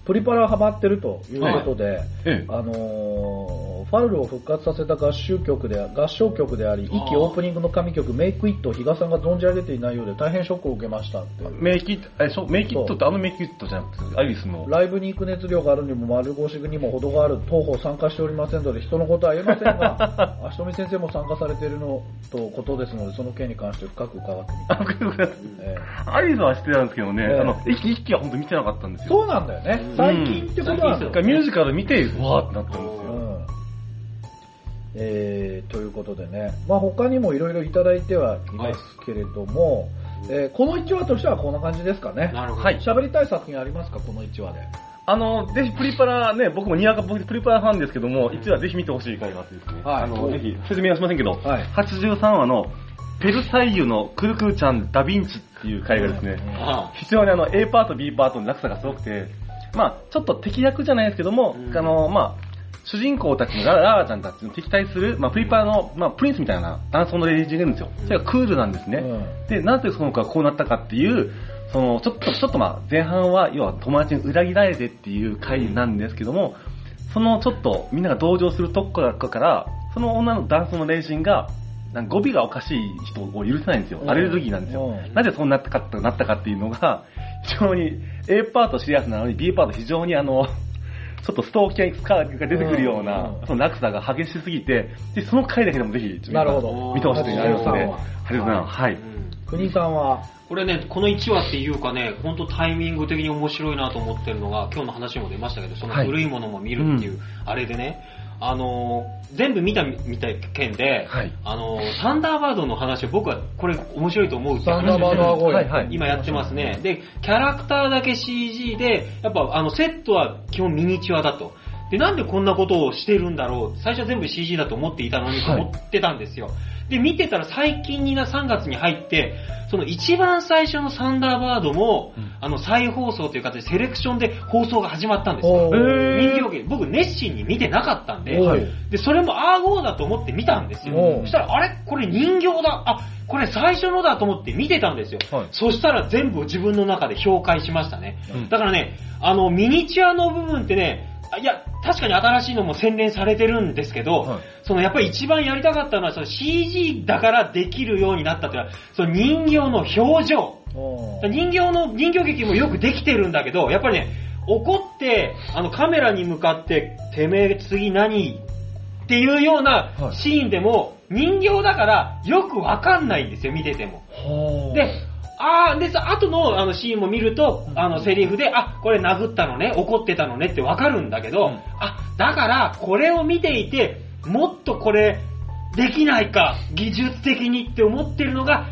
プリパラハマってるということで、ファウルを復活させた合唱曲であり、一期オープニングの神曲、メイクイットを比嘉さんが存じ上げていないようで大変ショックを受けましたって。 メイクイットってメイクイットじゃなくて、アリスの。 ライブに行く熱量があるにも丸腰にも程がある、当方参加しておりませんので、人のことは言えませんが、足富先生も参加されているのとことですので、その件に関して深く伺ってみたい。 アリスは知ってたんですけどね、一期は本当見てなかったんですよ。 そうなんだよね。最近ってことなんですか。 ミュージカル見て、わーってなったんですよ。 ということでね、他にもいろいろいただいてはいますけれども、この1話としてはこんな感じですかね。 なるほど。 はい。喋りたい作品ありますか、この1話で。 ぜひプリパラね、僕もにわかプリパラファンですけども、1話ぜひ見てほしい回があってですね。はい。ぜひ、説明はしませんけど、はい、83話のペルサイユのクルクーちゃんダヴィンチっていう回がですね、非常にA パート B パートの落差がすごくて、ちょっと敵役じゃないですけども、主人公たちのラーちゃんたちの敵対する、プリパラの、プリンスみたいな男装のレイジンがいるんですよ。それがクールなんですね。で、なぜその子がこうなったかっていう、ちょっと前半は、要は友達に裏切られてっていう回なんですけども、ちょっとみんなが同情するとこから、その女の男装のレイジンが、語尾がおかしい人を許せないんですよ。アレルギーなんですよ。なぜそうなったかっていうのが、非常に A パートシリアスなのに B パート非常にちょっとストーキャンが出てくるような、その落差が激しすぎて、で、その回だけでもぜひ、見てほしいとなりますので、ありがとうございます。はい。 国さんはこれね、この1話っていうかね、ほんとタイミング的に面白いなと思ってるのが、今日の話にも出ましたけど、その古いものも見るっていう、あれでね、全部見た件で、サンダーバードの話を僕はこれ面白いと思うって話を今やってますね。で、キャラクターだけ CG で、やっぱセットは基本ミニチュアだと。で、なんでこんなことをしてるんだろう。最初は全部 CG だと思っていたのにと思ってたんですよ。で、見てたら最近に3月に入って、その一番最初のサンダーバードも、再放送という形でセレクションで放送が始まったんですよ。人気僕熱心に見てなかったんで、で、それもアーゴーだと思って見たんですよ。そしたら、あれこれ人形だ。これ最初のだと思って見てたんですよ。そしたら全部自分の中で評価しましたね。だからね、ミニチュアの部分ってね、いや、確かに新しいのも洗練されてるんですけど、やっぱり一番やりたかったのは、CG だからできるようになったっていうのは、人形の表情。人形劇もよくできてるんだけど、やっぱりね、怒って、カメラに向かって、てめえ次何っていうようなシーンでも、人形だからよくわかんないんですよ、見てても。で、後のシーンも見ると、セリフで、これ殴ったのね、怒ってたのねってわかるんだけど、だから、これを見ていて、もっとこれ、できないか、技術的にって思ってるのが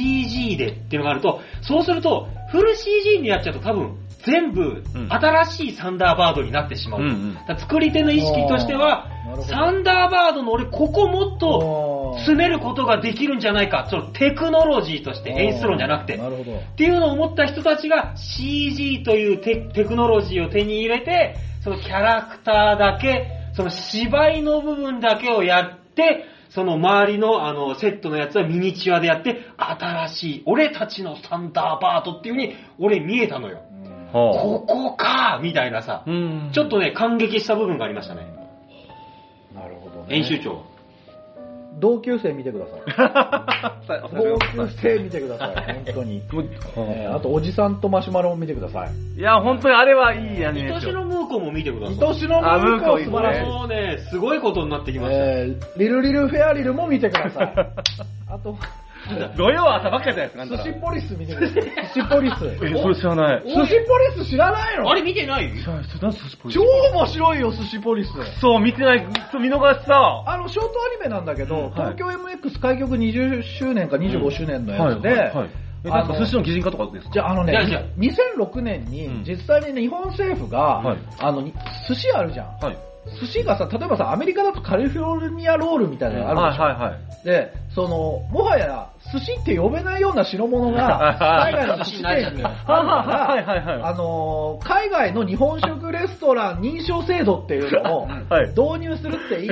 CG でっていうのがあると、そうすると、フル CG にやっちゃうと多分、全部、新しいサンダーバードになってしまう。作り手の意識としては、サンダーバードの俺、ここもっと詰めることができるんじゃないか。テクノロジーとして演出論じゃなくて。っていうのを思った人たちが CG というテクノロジーを手に入れて、そのキャラクターだけ、その芝居の部分だけをやって、その周りのセットのやつはミニチュアでやって、新しい俺たちのサンダーバードっていう風に俺見えたのよ。ここかみたいなさ、ちょっとね、感激した部分がありましたね。 なるほどね。 編集長。 同級生見てください。同級生見てください、本当に。あと、おじさんとマシュマロも見てください。 いや、本当にあれはいいやね。 愛しのムーコも見てください。 愛しのムーコ素晴らしい。 もうね、すごいことになってきました。 リルリルフェアリルも見てください。あと、 土曜朝ばっかりじゃないですか。寿司ポリス見てください。寿司ポリス。 それ知らない。 寿司ポリス知らないの？ あれ見てない？ 超面白いよ、寿司ポリス。 そう、見てない。見逃しさ。 ショートアニメなんだけど、東京 MX 開局20周年か25周年のやつで、 寿司の擬人化とかですか？ じゃあ2006年に実際に日本政府が、寿司あるじゃん。寿司がさ、例えばさ、アメリカだとカリフォルニアロールみたいなのがあるでしょ。で、もはや、寿司って呼べないような品物が、海外の寿司店にあるから、海外の日本食レストラン認証制度っていうのを導入するって言い出して、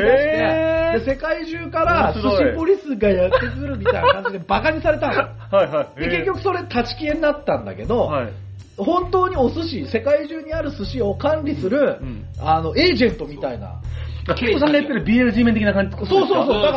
で世界中から寿司ポリスがやってくるみたいな感じでバカにされたの。で、結局それ立ち消えになったんだけど、 本当にお寿司、世界中にある寿司を管理する、エージェントみたいな。 結構さんがやってる BL 面的な感じ。 そう。だから、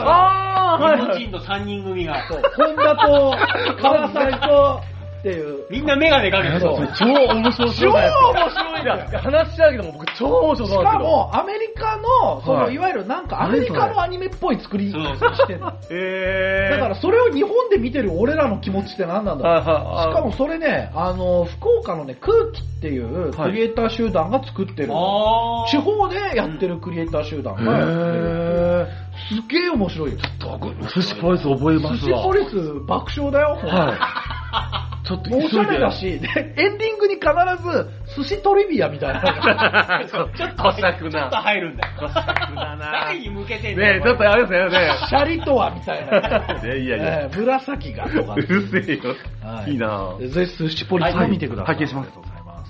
日本人の3人組が。 そう。本田と、川さんと、っていう。 みんなメガネかけてそう。 超面白そう。 超面白いんだよ。 話しちゃうけども、僕超面白そうなんですけど。 しかも、アメリカの、いわゆるなんかアメリカのアニメっぽい作りしてる。だからそれを日本で見てる俺らの気持ちって何なんだろう。しかもそれね、福岡のね、空気っていうクリエイター集団が作ってる。地方でやってるクリエイター集団がやってる。すげえ面白いよ。 寿司ポリス覚えますわ。 寿司ポリス爆笑だよ。ちょっとおしゃれだし、エンディングに必ず寿司トリビアみたいな。 ちょっと入るんだよ。 こしゃくだな。 誰に向けてんだよ。 ねちょっとあれですね。 シャリとはみたいな。 いや。 紫がとか。 うるせえよ。いいなぁ。 ぜひ寿司ポリスも見てください。 拝見します。 ありがとうございます。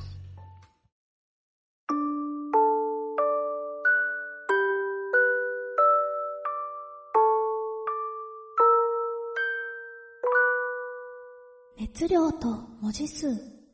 熱量と文字数。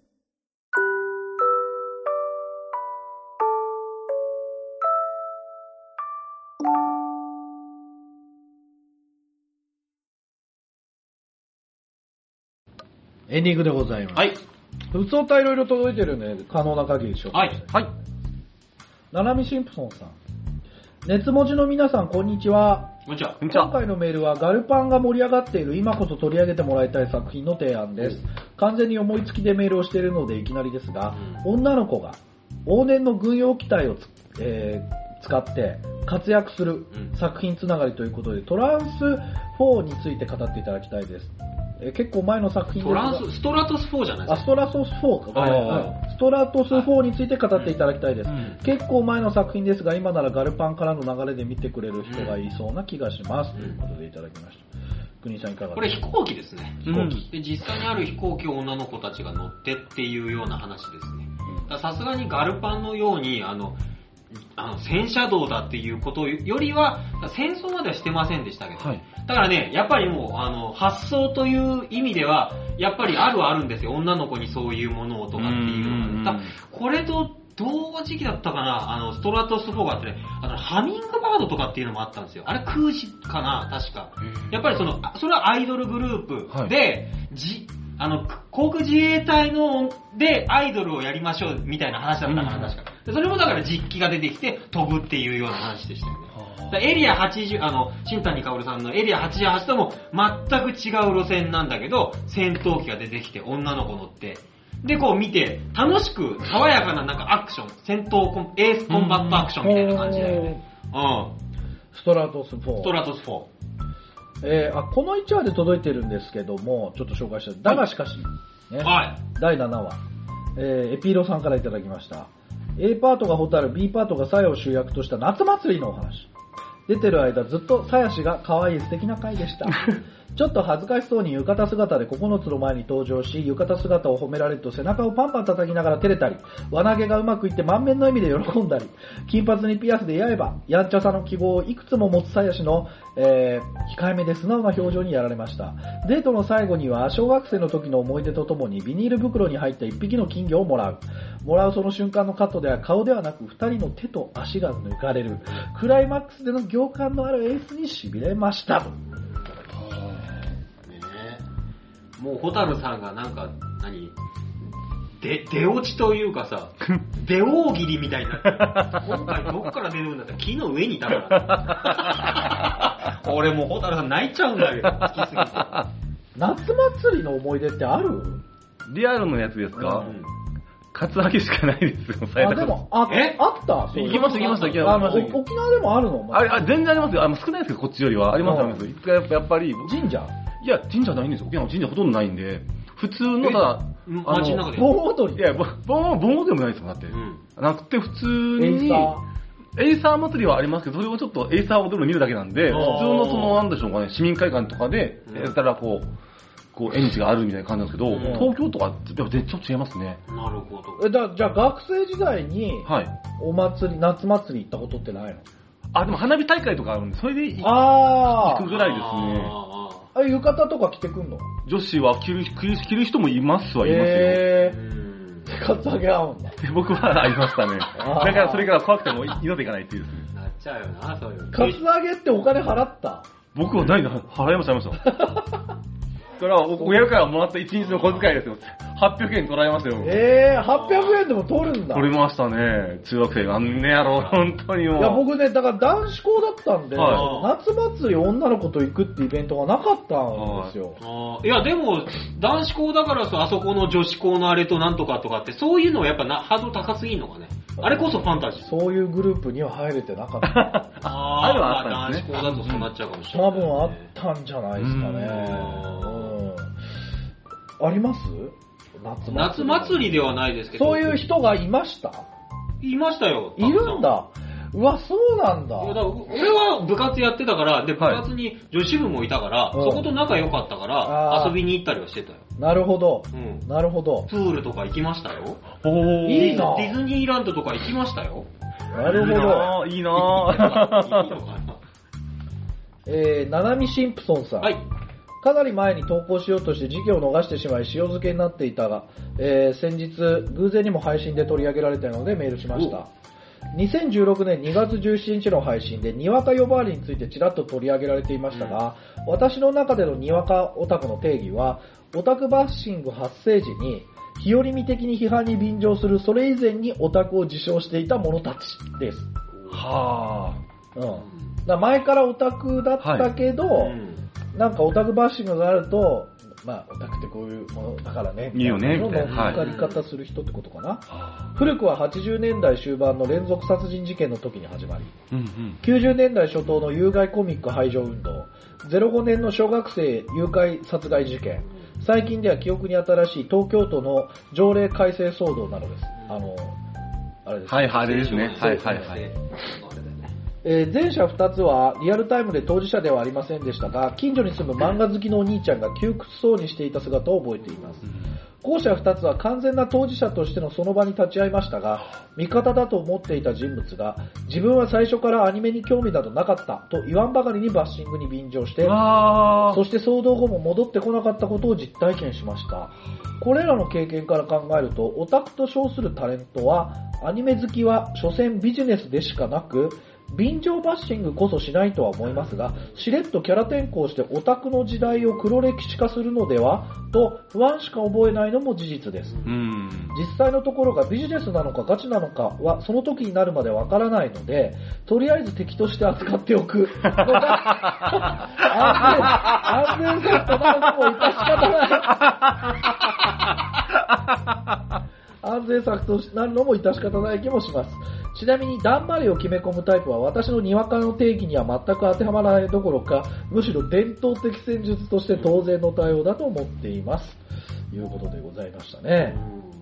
エンディングでございます。 はい。 普通歌いろいろ届いてるんで、可能な限り紹介して。 はい。 ナナミシンプソンさん。熱文字の皆さん、こんにちは。 こんにちは。 今回のメールはガルパンが盛り上がっている今こそ取り上げてもらいたい作品の提案です。完全に思いつきでメールをしているのでいきなりですが、女の子が往年の軍用機体を使って活躍する作品つながりということで、トランス4について語っていただきたいです。結構前の作品ですが、 ストラトス4じゃないですか。 ストラトス4か。ストラトス4について語っていただきたいです。結構前の作品ですが、今ならガルパンからの流れで見てくれる人がいそうな気がします。ということでいただきました。国さんいかがですか？ これ飛行機ですね。飛行機。で、実際にある飛行機を女の子たちが乗ってっていうような話ですね。さすがにガルパンのように、戦車道だっていうことよりは、戦争まではしてませんでしたけど、だからね、やっぱりもう、発想という意味では、やっぱりあるんですよ。女の子にそういうものをとかっていうのが。これと同時期だったかな、ストラトス4があってね、ハミングバードとかっていうのもあったんですよ。あれ空詞かな、確か。やっぱりそれはアイドルグループで、航空自衛隊でアイドルをやりましょうみたいな話だったかな、確か。それもだから実機が出てきて飛ぶっていうような話でしたよね。エリア80、新谷薫さんのエリア88とも全く違う路線なんだけど、戦闘機が出てきて女の子乗って、で、こう見て、楽しく、爽やかななんかアクション、戦闘エースコンバットアクションみたいな感じだよね。 ストラトス4。 ストラトス4。 この1話で届いてるんですけども、ちょっと紹介した。だがしかし、ね。第7話。エピーロさんからいただきました。A パートがホタル、B パートがサヤを主役とした夏祭りのお話。出てる間ずっとサヤ氏が可愛い素敵な回でした。ちょっと恥ずかしそうに浴衣姿で9つの前に登場し、浴衣姿を褒められると背中をパンパン叩きながら照れたり、輪投げがうまくいって満面の笑みで喜んだり、金髪にピアスで刃、やんちゃさの記号をいくつも持つサヤ氏の、控えめで素直な表情にやられました。デートの最後には小学生の時の思い出とともにビニール袋に入った1匹の金魚をもらうその瞬間のカットでは顔ではなく2人の手と足が抜かれる。クライマックスでの行間のある演出に痺れました。 もうホタルさんがなんか出落ちというかさ、出大喜利みたいになって今回どっから出るんだったら木の上にいたから俺もうホタルさん泣いちゃうんだけど、好きすぎて。 夏祭りの思い出ってある？ リアルのやつですか？カツアゲしかないですよ、 でも、あった？ 行きました。 沖縄でもあるの？ 全然ありますよ。少ないですけど、こっちよりは。あります。いつかやっぱり。 神社？ いや、神社ないんですよ。沖縄神社ほとんどないんで、普通のただ、 街の中で。 盆踊り？ いや、盆踊りもないですよ、だって。なくて、普通に、エイサー祭りはありますけど、それをちょっとエイサー踊るの見るだけなんで、普通のなんでしょうかね、市民会館とかで、やったらこう、縁日があるみたいな感じなんですけど、東京とか、やっぱちょっと違いますね。 なるほど。 じゃあ学生時代に、夏祭り行ったことってないの？ でも花火大会とかあるんで、それで行くぐらいですね。 浴衣とか着てくんの？ 女子は着る人もいますよ。 カツアゲ合うんだ。 僕はありましたね。だからそれから怖くても二度と行かないっていうですね。 なっちゃうよな、そういう。 カツアゲってお金払った？ 僕はないな、払いました。それは親からもらった1日の小遣いですよ。800円取られましたよ。 800円でも取るんだ。 取れましたね。中学生なんねやろ、本当にもう。 いや、僕ね、だから男子校だったんで、夏祭り女の子と行くってイベントがなかったんですよ。 いや、でも、男子校だからあそこの女子校のあれとなんとかとかって、そういうのはやっぱハードル高すぎんのかね。あれこそファンタジー。 そういうグループには入れてなかった。 あるはあったんですね。 男子校だとそうなっちゃうかもしれない。 多分あったんじゃないですかね。あります？ 夏祭りではないですけど。 そういう人がいました？ いましたよ。 いるんだ。うわ、そうなんだ。 いやだ俺は部活やってたから、で、部活に女子部もいたから、そこと仲良かったから、遊びに行ったりはしてたよ。 なるほど。なるほど。 プールとか行きましたよ。 いいな。 ディズニーランドとか行きましたよ。 なるほど。 いいなナナミシンプソンさん。はい。かなり前に投稿しようとして時期を逃してしまい塩漬けになっていたが、先日偶然にも配信で取り上げられたのでメールしました。2016年2月17日の配信でにわか呼ばわりについてちらっと取り上げられていましたが、私の中でのにわかオタクの定義は、オタクバッシング発生時に日和見的に批判に便乗するそれ以前にオタクを自称していた者たちです。はぁ。だ前からオタクだったけど、なんかオタクバッシングがあると、まあオタクってこういうものだからね、 いいよね、みたいな借り方する人ってことかな。古くは80年代終盤の連続殺人事件の時に始まり、90年代初頭の有害コミック排除運動、05年の小学生誘拐殺害事件、最近では記憶に新しい東京都の条例改正騒動などです。あれですね。 はい、あれですね。はいはいはい。 前者2つはリアルタイムで当事者ではありませんでしたが、近所に住む漫画好きのお兄ちゃんが窮屈そうにしていた姿を覚えています。後者2つは完全な当事者としてのその場に立ち会いましたが、味方だと思っていた人物が自分は最初からアニメに興味などなかったと言わんばかりにバッシングに便乗して、そして騒動後も戻ってこなかったことを実体験しました。これらの経験から考えると、オタクと称するタレントはアニメ好きは所詮ビジネスでしかなく、便乗バッシングこそしないとは思いますが、しれっとキャラ転向してオタクの時代を黒歴史化するのではと不安しか覚えないのも事実です。実際のところがビジネスなのかガチなのかはその時になるまでわからないので、とりあえず敵として扱っておくのが安全策となるのも致し方ない。安全策となるのも致し方ない気もします。ちなみにだんまりを決め込むタイプは私のにわかの定義には全く当てはまらないどころか、むしろ伝統的戦術として当然の対応だと思っています。ということでございましたね。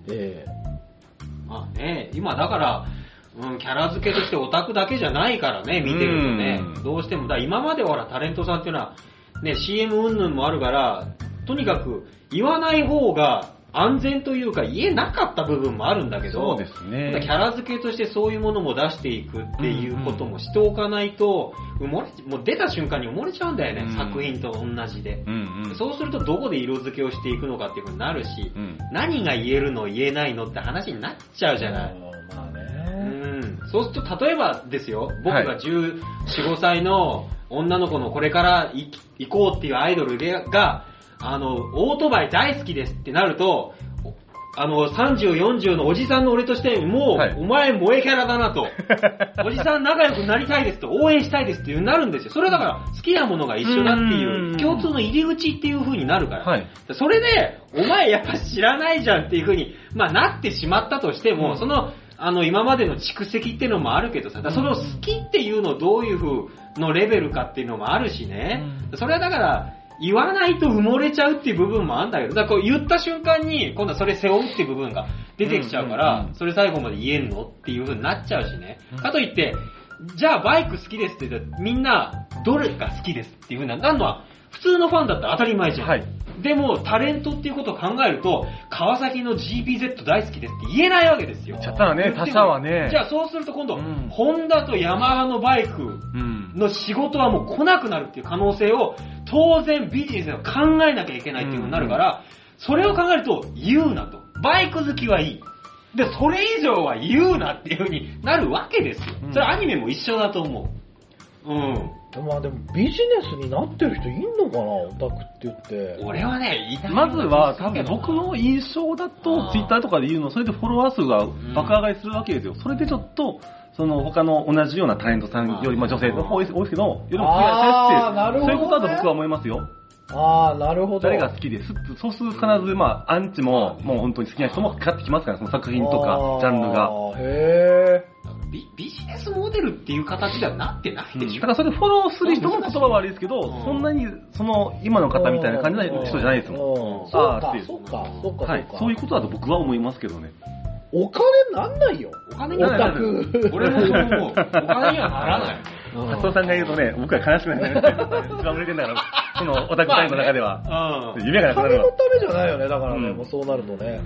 まあね、今だから、キャラ付けとしてオタクだけじゃないからね、見てるとね、どうしても、今まではタレントさんっていうのは、ね、CM 云々もあるから、とにかく言わない方が、安全というか言えなかった部分もあるんだけど、 そうですね、 キャラ付けとしてそういうものも出していくっていうこともしておかないと、もう出た瞬間に埋もれちゃうんだよね、作品と同じで、そうするとどこで色付けをしていくのかっていう風になるし、何が言えるの言えないのって話になっちゃうじゃない。そうすると例えばですよ、僕が14、15歳の女の子のこれから行こうっていうアイドルがオートバイ大好きですってなると、30、40のおじさんの俺として、もう、お前萌えキャラだなと。おじさん仲良くなりたいですと、応援したいですっていうなるんですよ。それはだから、好きなものが一緒だっていう、共通の入り口っていう風になるから。それで、お前やっぱ知らないじゃんっていう風に、なってしまったとしても、今までの蓄積っていうのもあるけどさ、その好きっていうのをどういう風のレベルかっていうのもあるしね。それはだから、言わないと埋もれちゃうっていう部分もあるんだけど、だからこう言った瞬間に、今度はそれ背負うっていう部分が出てきちゃうから、それ最後まで言えんのっていう風になっちゃうしね。かといって、じゃあバイク好きですって言ったら、みんな、どれが好きですっていう風になるのは、普通のファンだったら当たり前じゃん。でも、タレントっていうことを考えると、川崎の GPZ 大好きですって言えないわけですよ。 ちゃったらね、他社はね。 じゃあそうすると今度、ホンダとヤマハのバイクの仕事はもう来なくなるっていう可能性を、当然ビジネスでは考えなきゃいけないっていう風になるから、それを考えると言うなと。バイク好きはいい。 で、それ以上は言うなっていう風になるわけですよ。それアニメも一緒だと思う。うん。 でもビジネスになってる人いんのかな、オタクって言って。 俺はね、 まずは多分僕の印象だと、ツイッターとかで言うの、それでフォロワー数が爆上がりするわけですよ。それでちょっと、他の同じようなタレントさんより、女性の多いですけど、よりも増やせって、そういうことだと僕は思いますよ。 なるほど。 誰が好きです。そうすると必ず、アンチも、もう本当に好きな人もかかってきますから、その作品とか、ジャンルが。 へー。 ビジネスモデルっていう形ではなってないでしょ。 だからそれでフォローする人の言葉は悪いですけど、そんなに、今の方みたいな感じの人じゃないですもん。 そうか。 そういうことだと僕は思いますけどね。 お金なんないよ。 お金にならない。俺もそう思う。お金にはならない。 松尾さんが言うとね、僕は悲しくなる。一番売れてんだから、そのオタクタイムの中では。夢がなくなるわ。 お金のためじゃないよね、だからね、もうそうなるとね。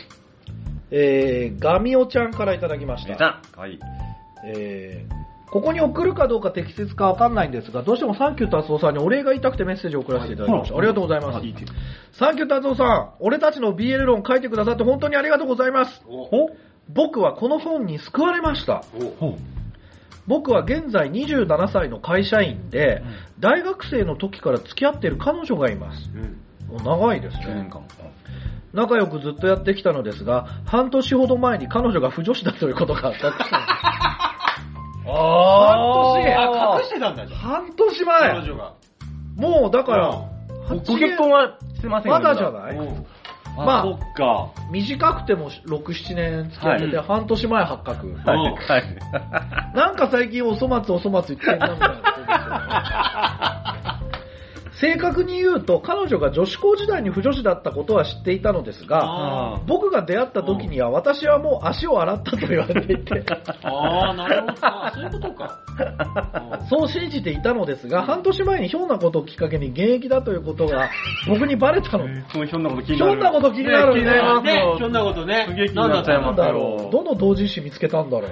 ガミオちゃんからいただきました。 かわいい。 ここに送るかどうか適切かわかんないんですが、どうしてもサンキュー達夫さんにお礼が言いたくてメッセージを送らせていただきました。ありがとうございます。サンキュー達夫さん、俺たちの BL 論書いてくださって本当にありがとうございます。僕はこの本に救われました。僕は現在27歳の会社員で、大学生の時から付き合っている彼女がいます。長いですね。仲良くずっとやってきたのですが、半年ほど前に彼女が不女子だということが発覚したんです。 隠してたんだよ。 半年前。 彼女が。 もうだから、 ご結婚はしてませんよね。 まだじゃない？ そっか。 短くても6、7年付き合ってて、半年前発覚。なんか最近お粗末言ってんなみたいなことですよね。正確に言うと、彼女が女子高時代に不女子だったことは知っていたのですが、僕が出会った時には私はもう足を洗ったと言われていて。 なるほど。そういうことか。 そう信じていたのですが、半年前にひょんなことをきっかけに現役だということが僕にバレたの。 そのひょんなこと気になる。 ひょんなこと気になるね。 ひょんなことね。 なんだろう。どの同人誌見つけたんだろう。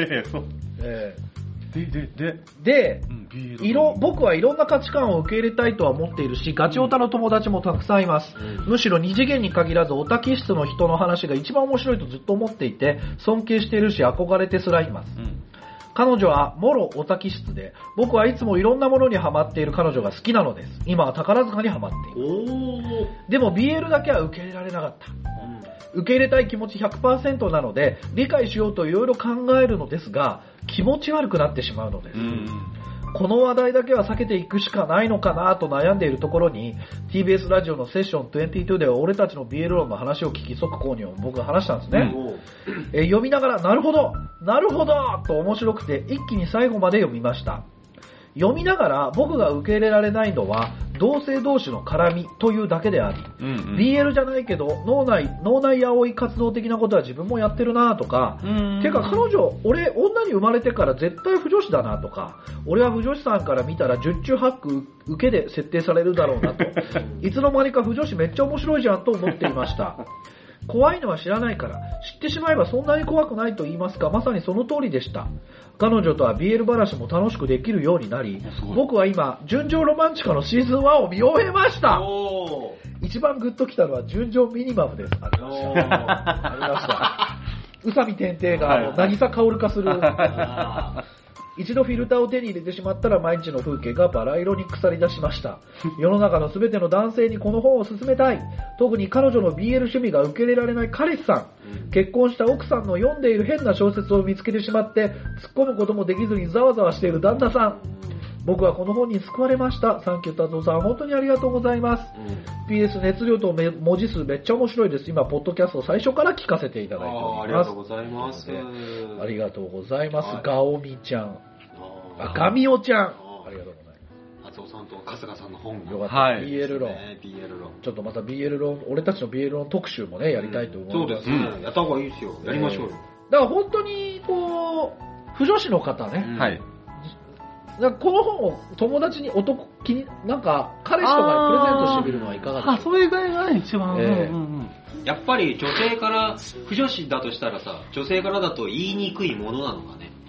で、僕はいろんな価値観を受け入れたいとは思っているし、ガチオタの友達もたくさんいます。むしろ二次元に限らずオタ気質の人の話が一番面白いとずっと思っていて、尊敬しているし憧れてすらいます。彼女はもろオタ気質で、僕はいつもいろんなものにハマっている彼女が好きなのです。今は宝塚にハマっている。でも BL だけは受け入れられなかった。受け入れたい気持ち 100% なので、理解しようといろいろ考えるのですが、気持ち悪くなってしまうのです。この話題だけは避けていくしかないのかなと悩んでいるところに、TBS ラジオのセッション22では俺たちの BL 論の話を聞き、即購入を僕が話したんですね。読みながら、なるほどと面白くて、一気に最後まで読みました。読みながら僕が受け入れられないのは同性同士の絡みというだけであり、BL じゃないけど脳内青い活動的なことは自分もやってるなとか、てか彼女、俺女に生まれてから絶対不女子だなとか、俺は不女子さんから見たら十中八九受けで設定されるだろうなと、いつの間にか不女子めっちゃ面白いじゃんと思っていました。怖いのは知らないから、知ってしまえばそんなに怖くないと言いますか、まさにその通りでした。彼女とは BL 話も楽しくできるようになり、僕は今、純情ロマンチカのシーズン1を見終えました。一番グッときたのは純情ミニマムです。ありました。ありました。宇佐美天帝が渚薫化する。一度フィルターを手に入れてしまったら毎日の風景がバラ色に腐り出しました。世の中のすべての男性にこの本を勧めたい。特に彼女の BL 趣味が受け入れられない彼氏さん、結婚した奥さんの読んでいる変な小説を見つけてしまって突っ込むこともできずにざわざわしている旦那さん、僕はこの本に救われました。サンキュー達夫さん、本当にありがとうございます。PS 熱量と文字数めっちゃ面白いです。今ポッドキャストを最初から聞かせていただいております。 ありがとうございます。 ありがとうございます。ガオミちゃん、ガミオちゃん、ありがとうございます。 松尾さんと春日さんの本よかった。BL 論、ちょっとまた BL 論、俺たちの BL 論特集もねやりたいと思います。 そうですね。やった方がいいですよ。やりましょうよ。 だから本当にこう不女子の方ね。 はい。 この本を友達になんか彼氏とかにプレゼントしてみるのはいかがですか。 それぐらいが一番。 やっぱり女性から不女子だとしたらさ、女性からだと言いにくいものなのかね。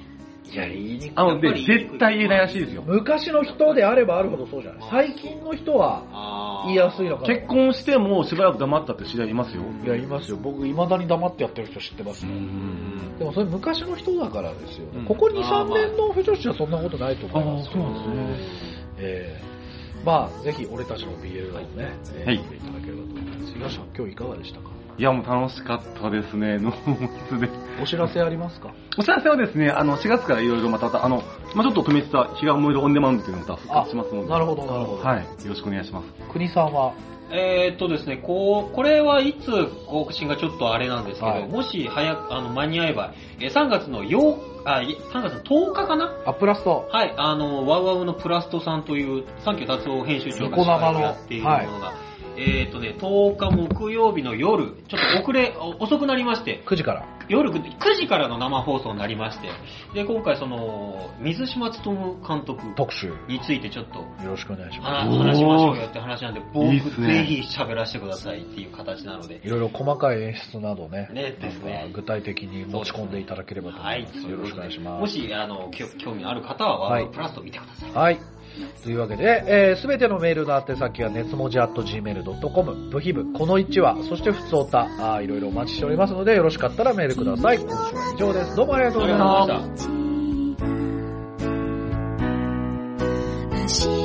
いや、言いにくい。 で、絶対言えないらしいですよ。 昔の人であればあるほどそうじゃない。最近の人は言いやすいのかな。 結婚してもしばらく黙ったって知り合いいますよ。 いや、いますよ。僕、未だに黙ってやってる人知ってますね。でもそれ昔の人だからですよね。ここ2、3年の不女子はそんなことないと思います。 そうですね。 まあ、ぜひ俺たちの BL をね、見ていただければと思います。東さん、今日いかがでしたか？ いや、もう楽しかったですね、濃密で。 お知らせありますか？ お知らせはですね、4月からいろいろまた、ちょっと止めてた日が燃えるオンデマンドというのが復活しますので。 なるほど、なるほど。 はい。よろしくお願いします。 国さんはですね、これはいつ更新がちょっとあれなんですけど、もし早く、間に合えば、3月の10日かな？ プラスト。 はい、ワウワウのプラストさんという、サンキュー達夫編集長が司会をやっているものが、10日木曜日の夜、ちょっと遅くなりまして、 9時から。 夜9時からの生放送になりまして、で、今回水島努監督特集についてちょっと、 よろしくお願いします。 話しましょうよって話なんで、僕ぜひ喋らせてくださいっていう形なので。 いろいろ細かい演出などね、 ですね。 具体的に持ち込んでいただければと思います。よろしくお願いします。 もし、興味ある方は、プラスを見てください。 はい。というわけで、すべてのメールの宛先は熱文字@gmail.com、ブヒブ、この1話、そしてふつおた、いろいろお待ちしておりますので、よろしかったらメールください。今週は以上です。どうもありがとうございました。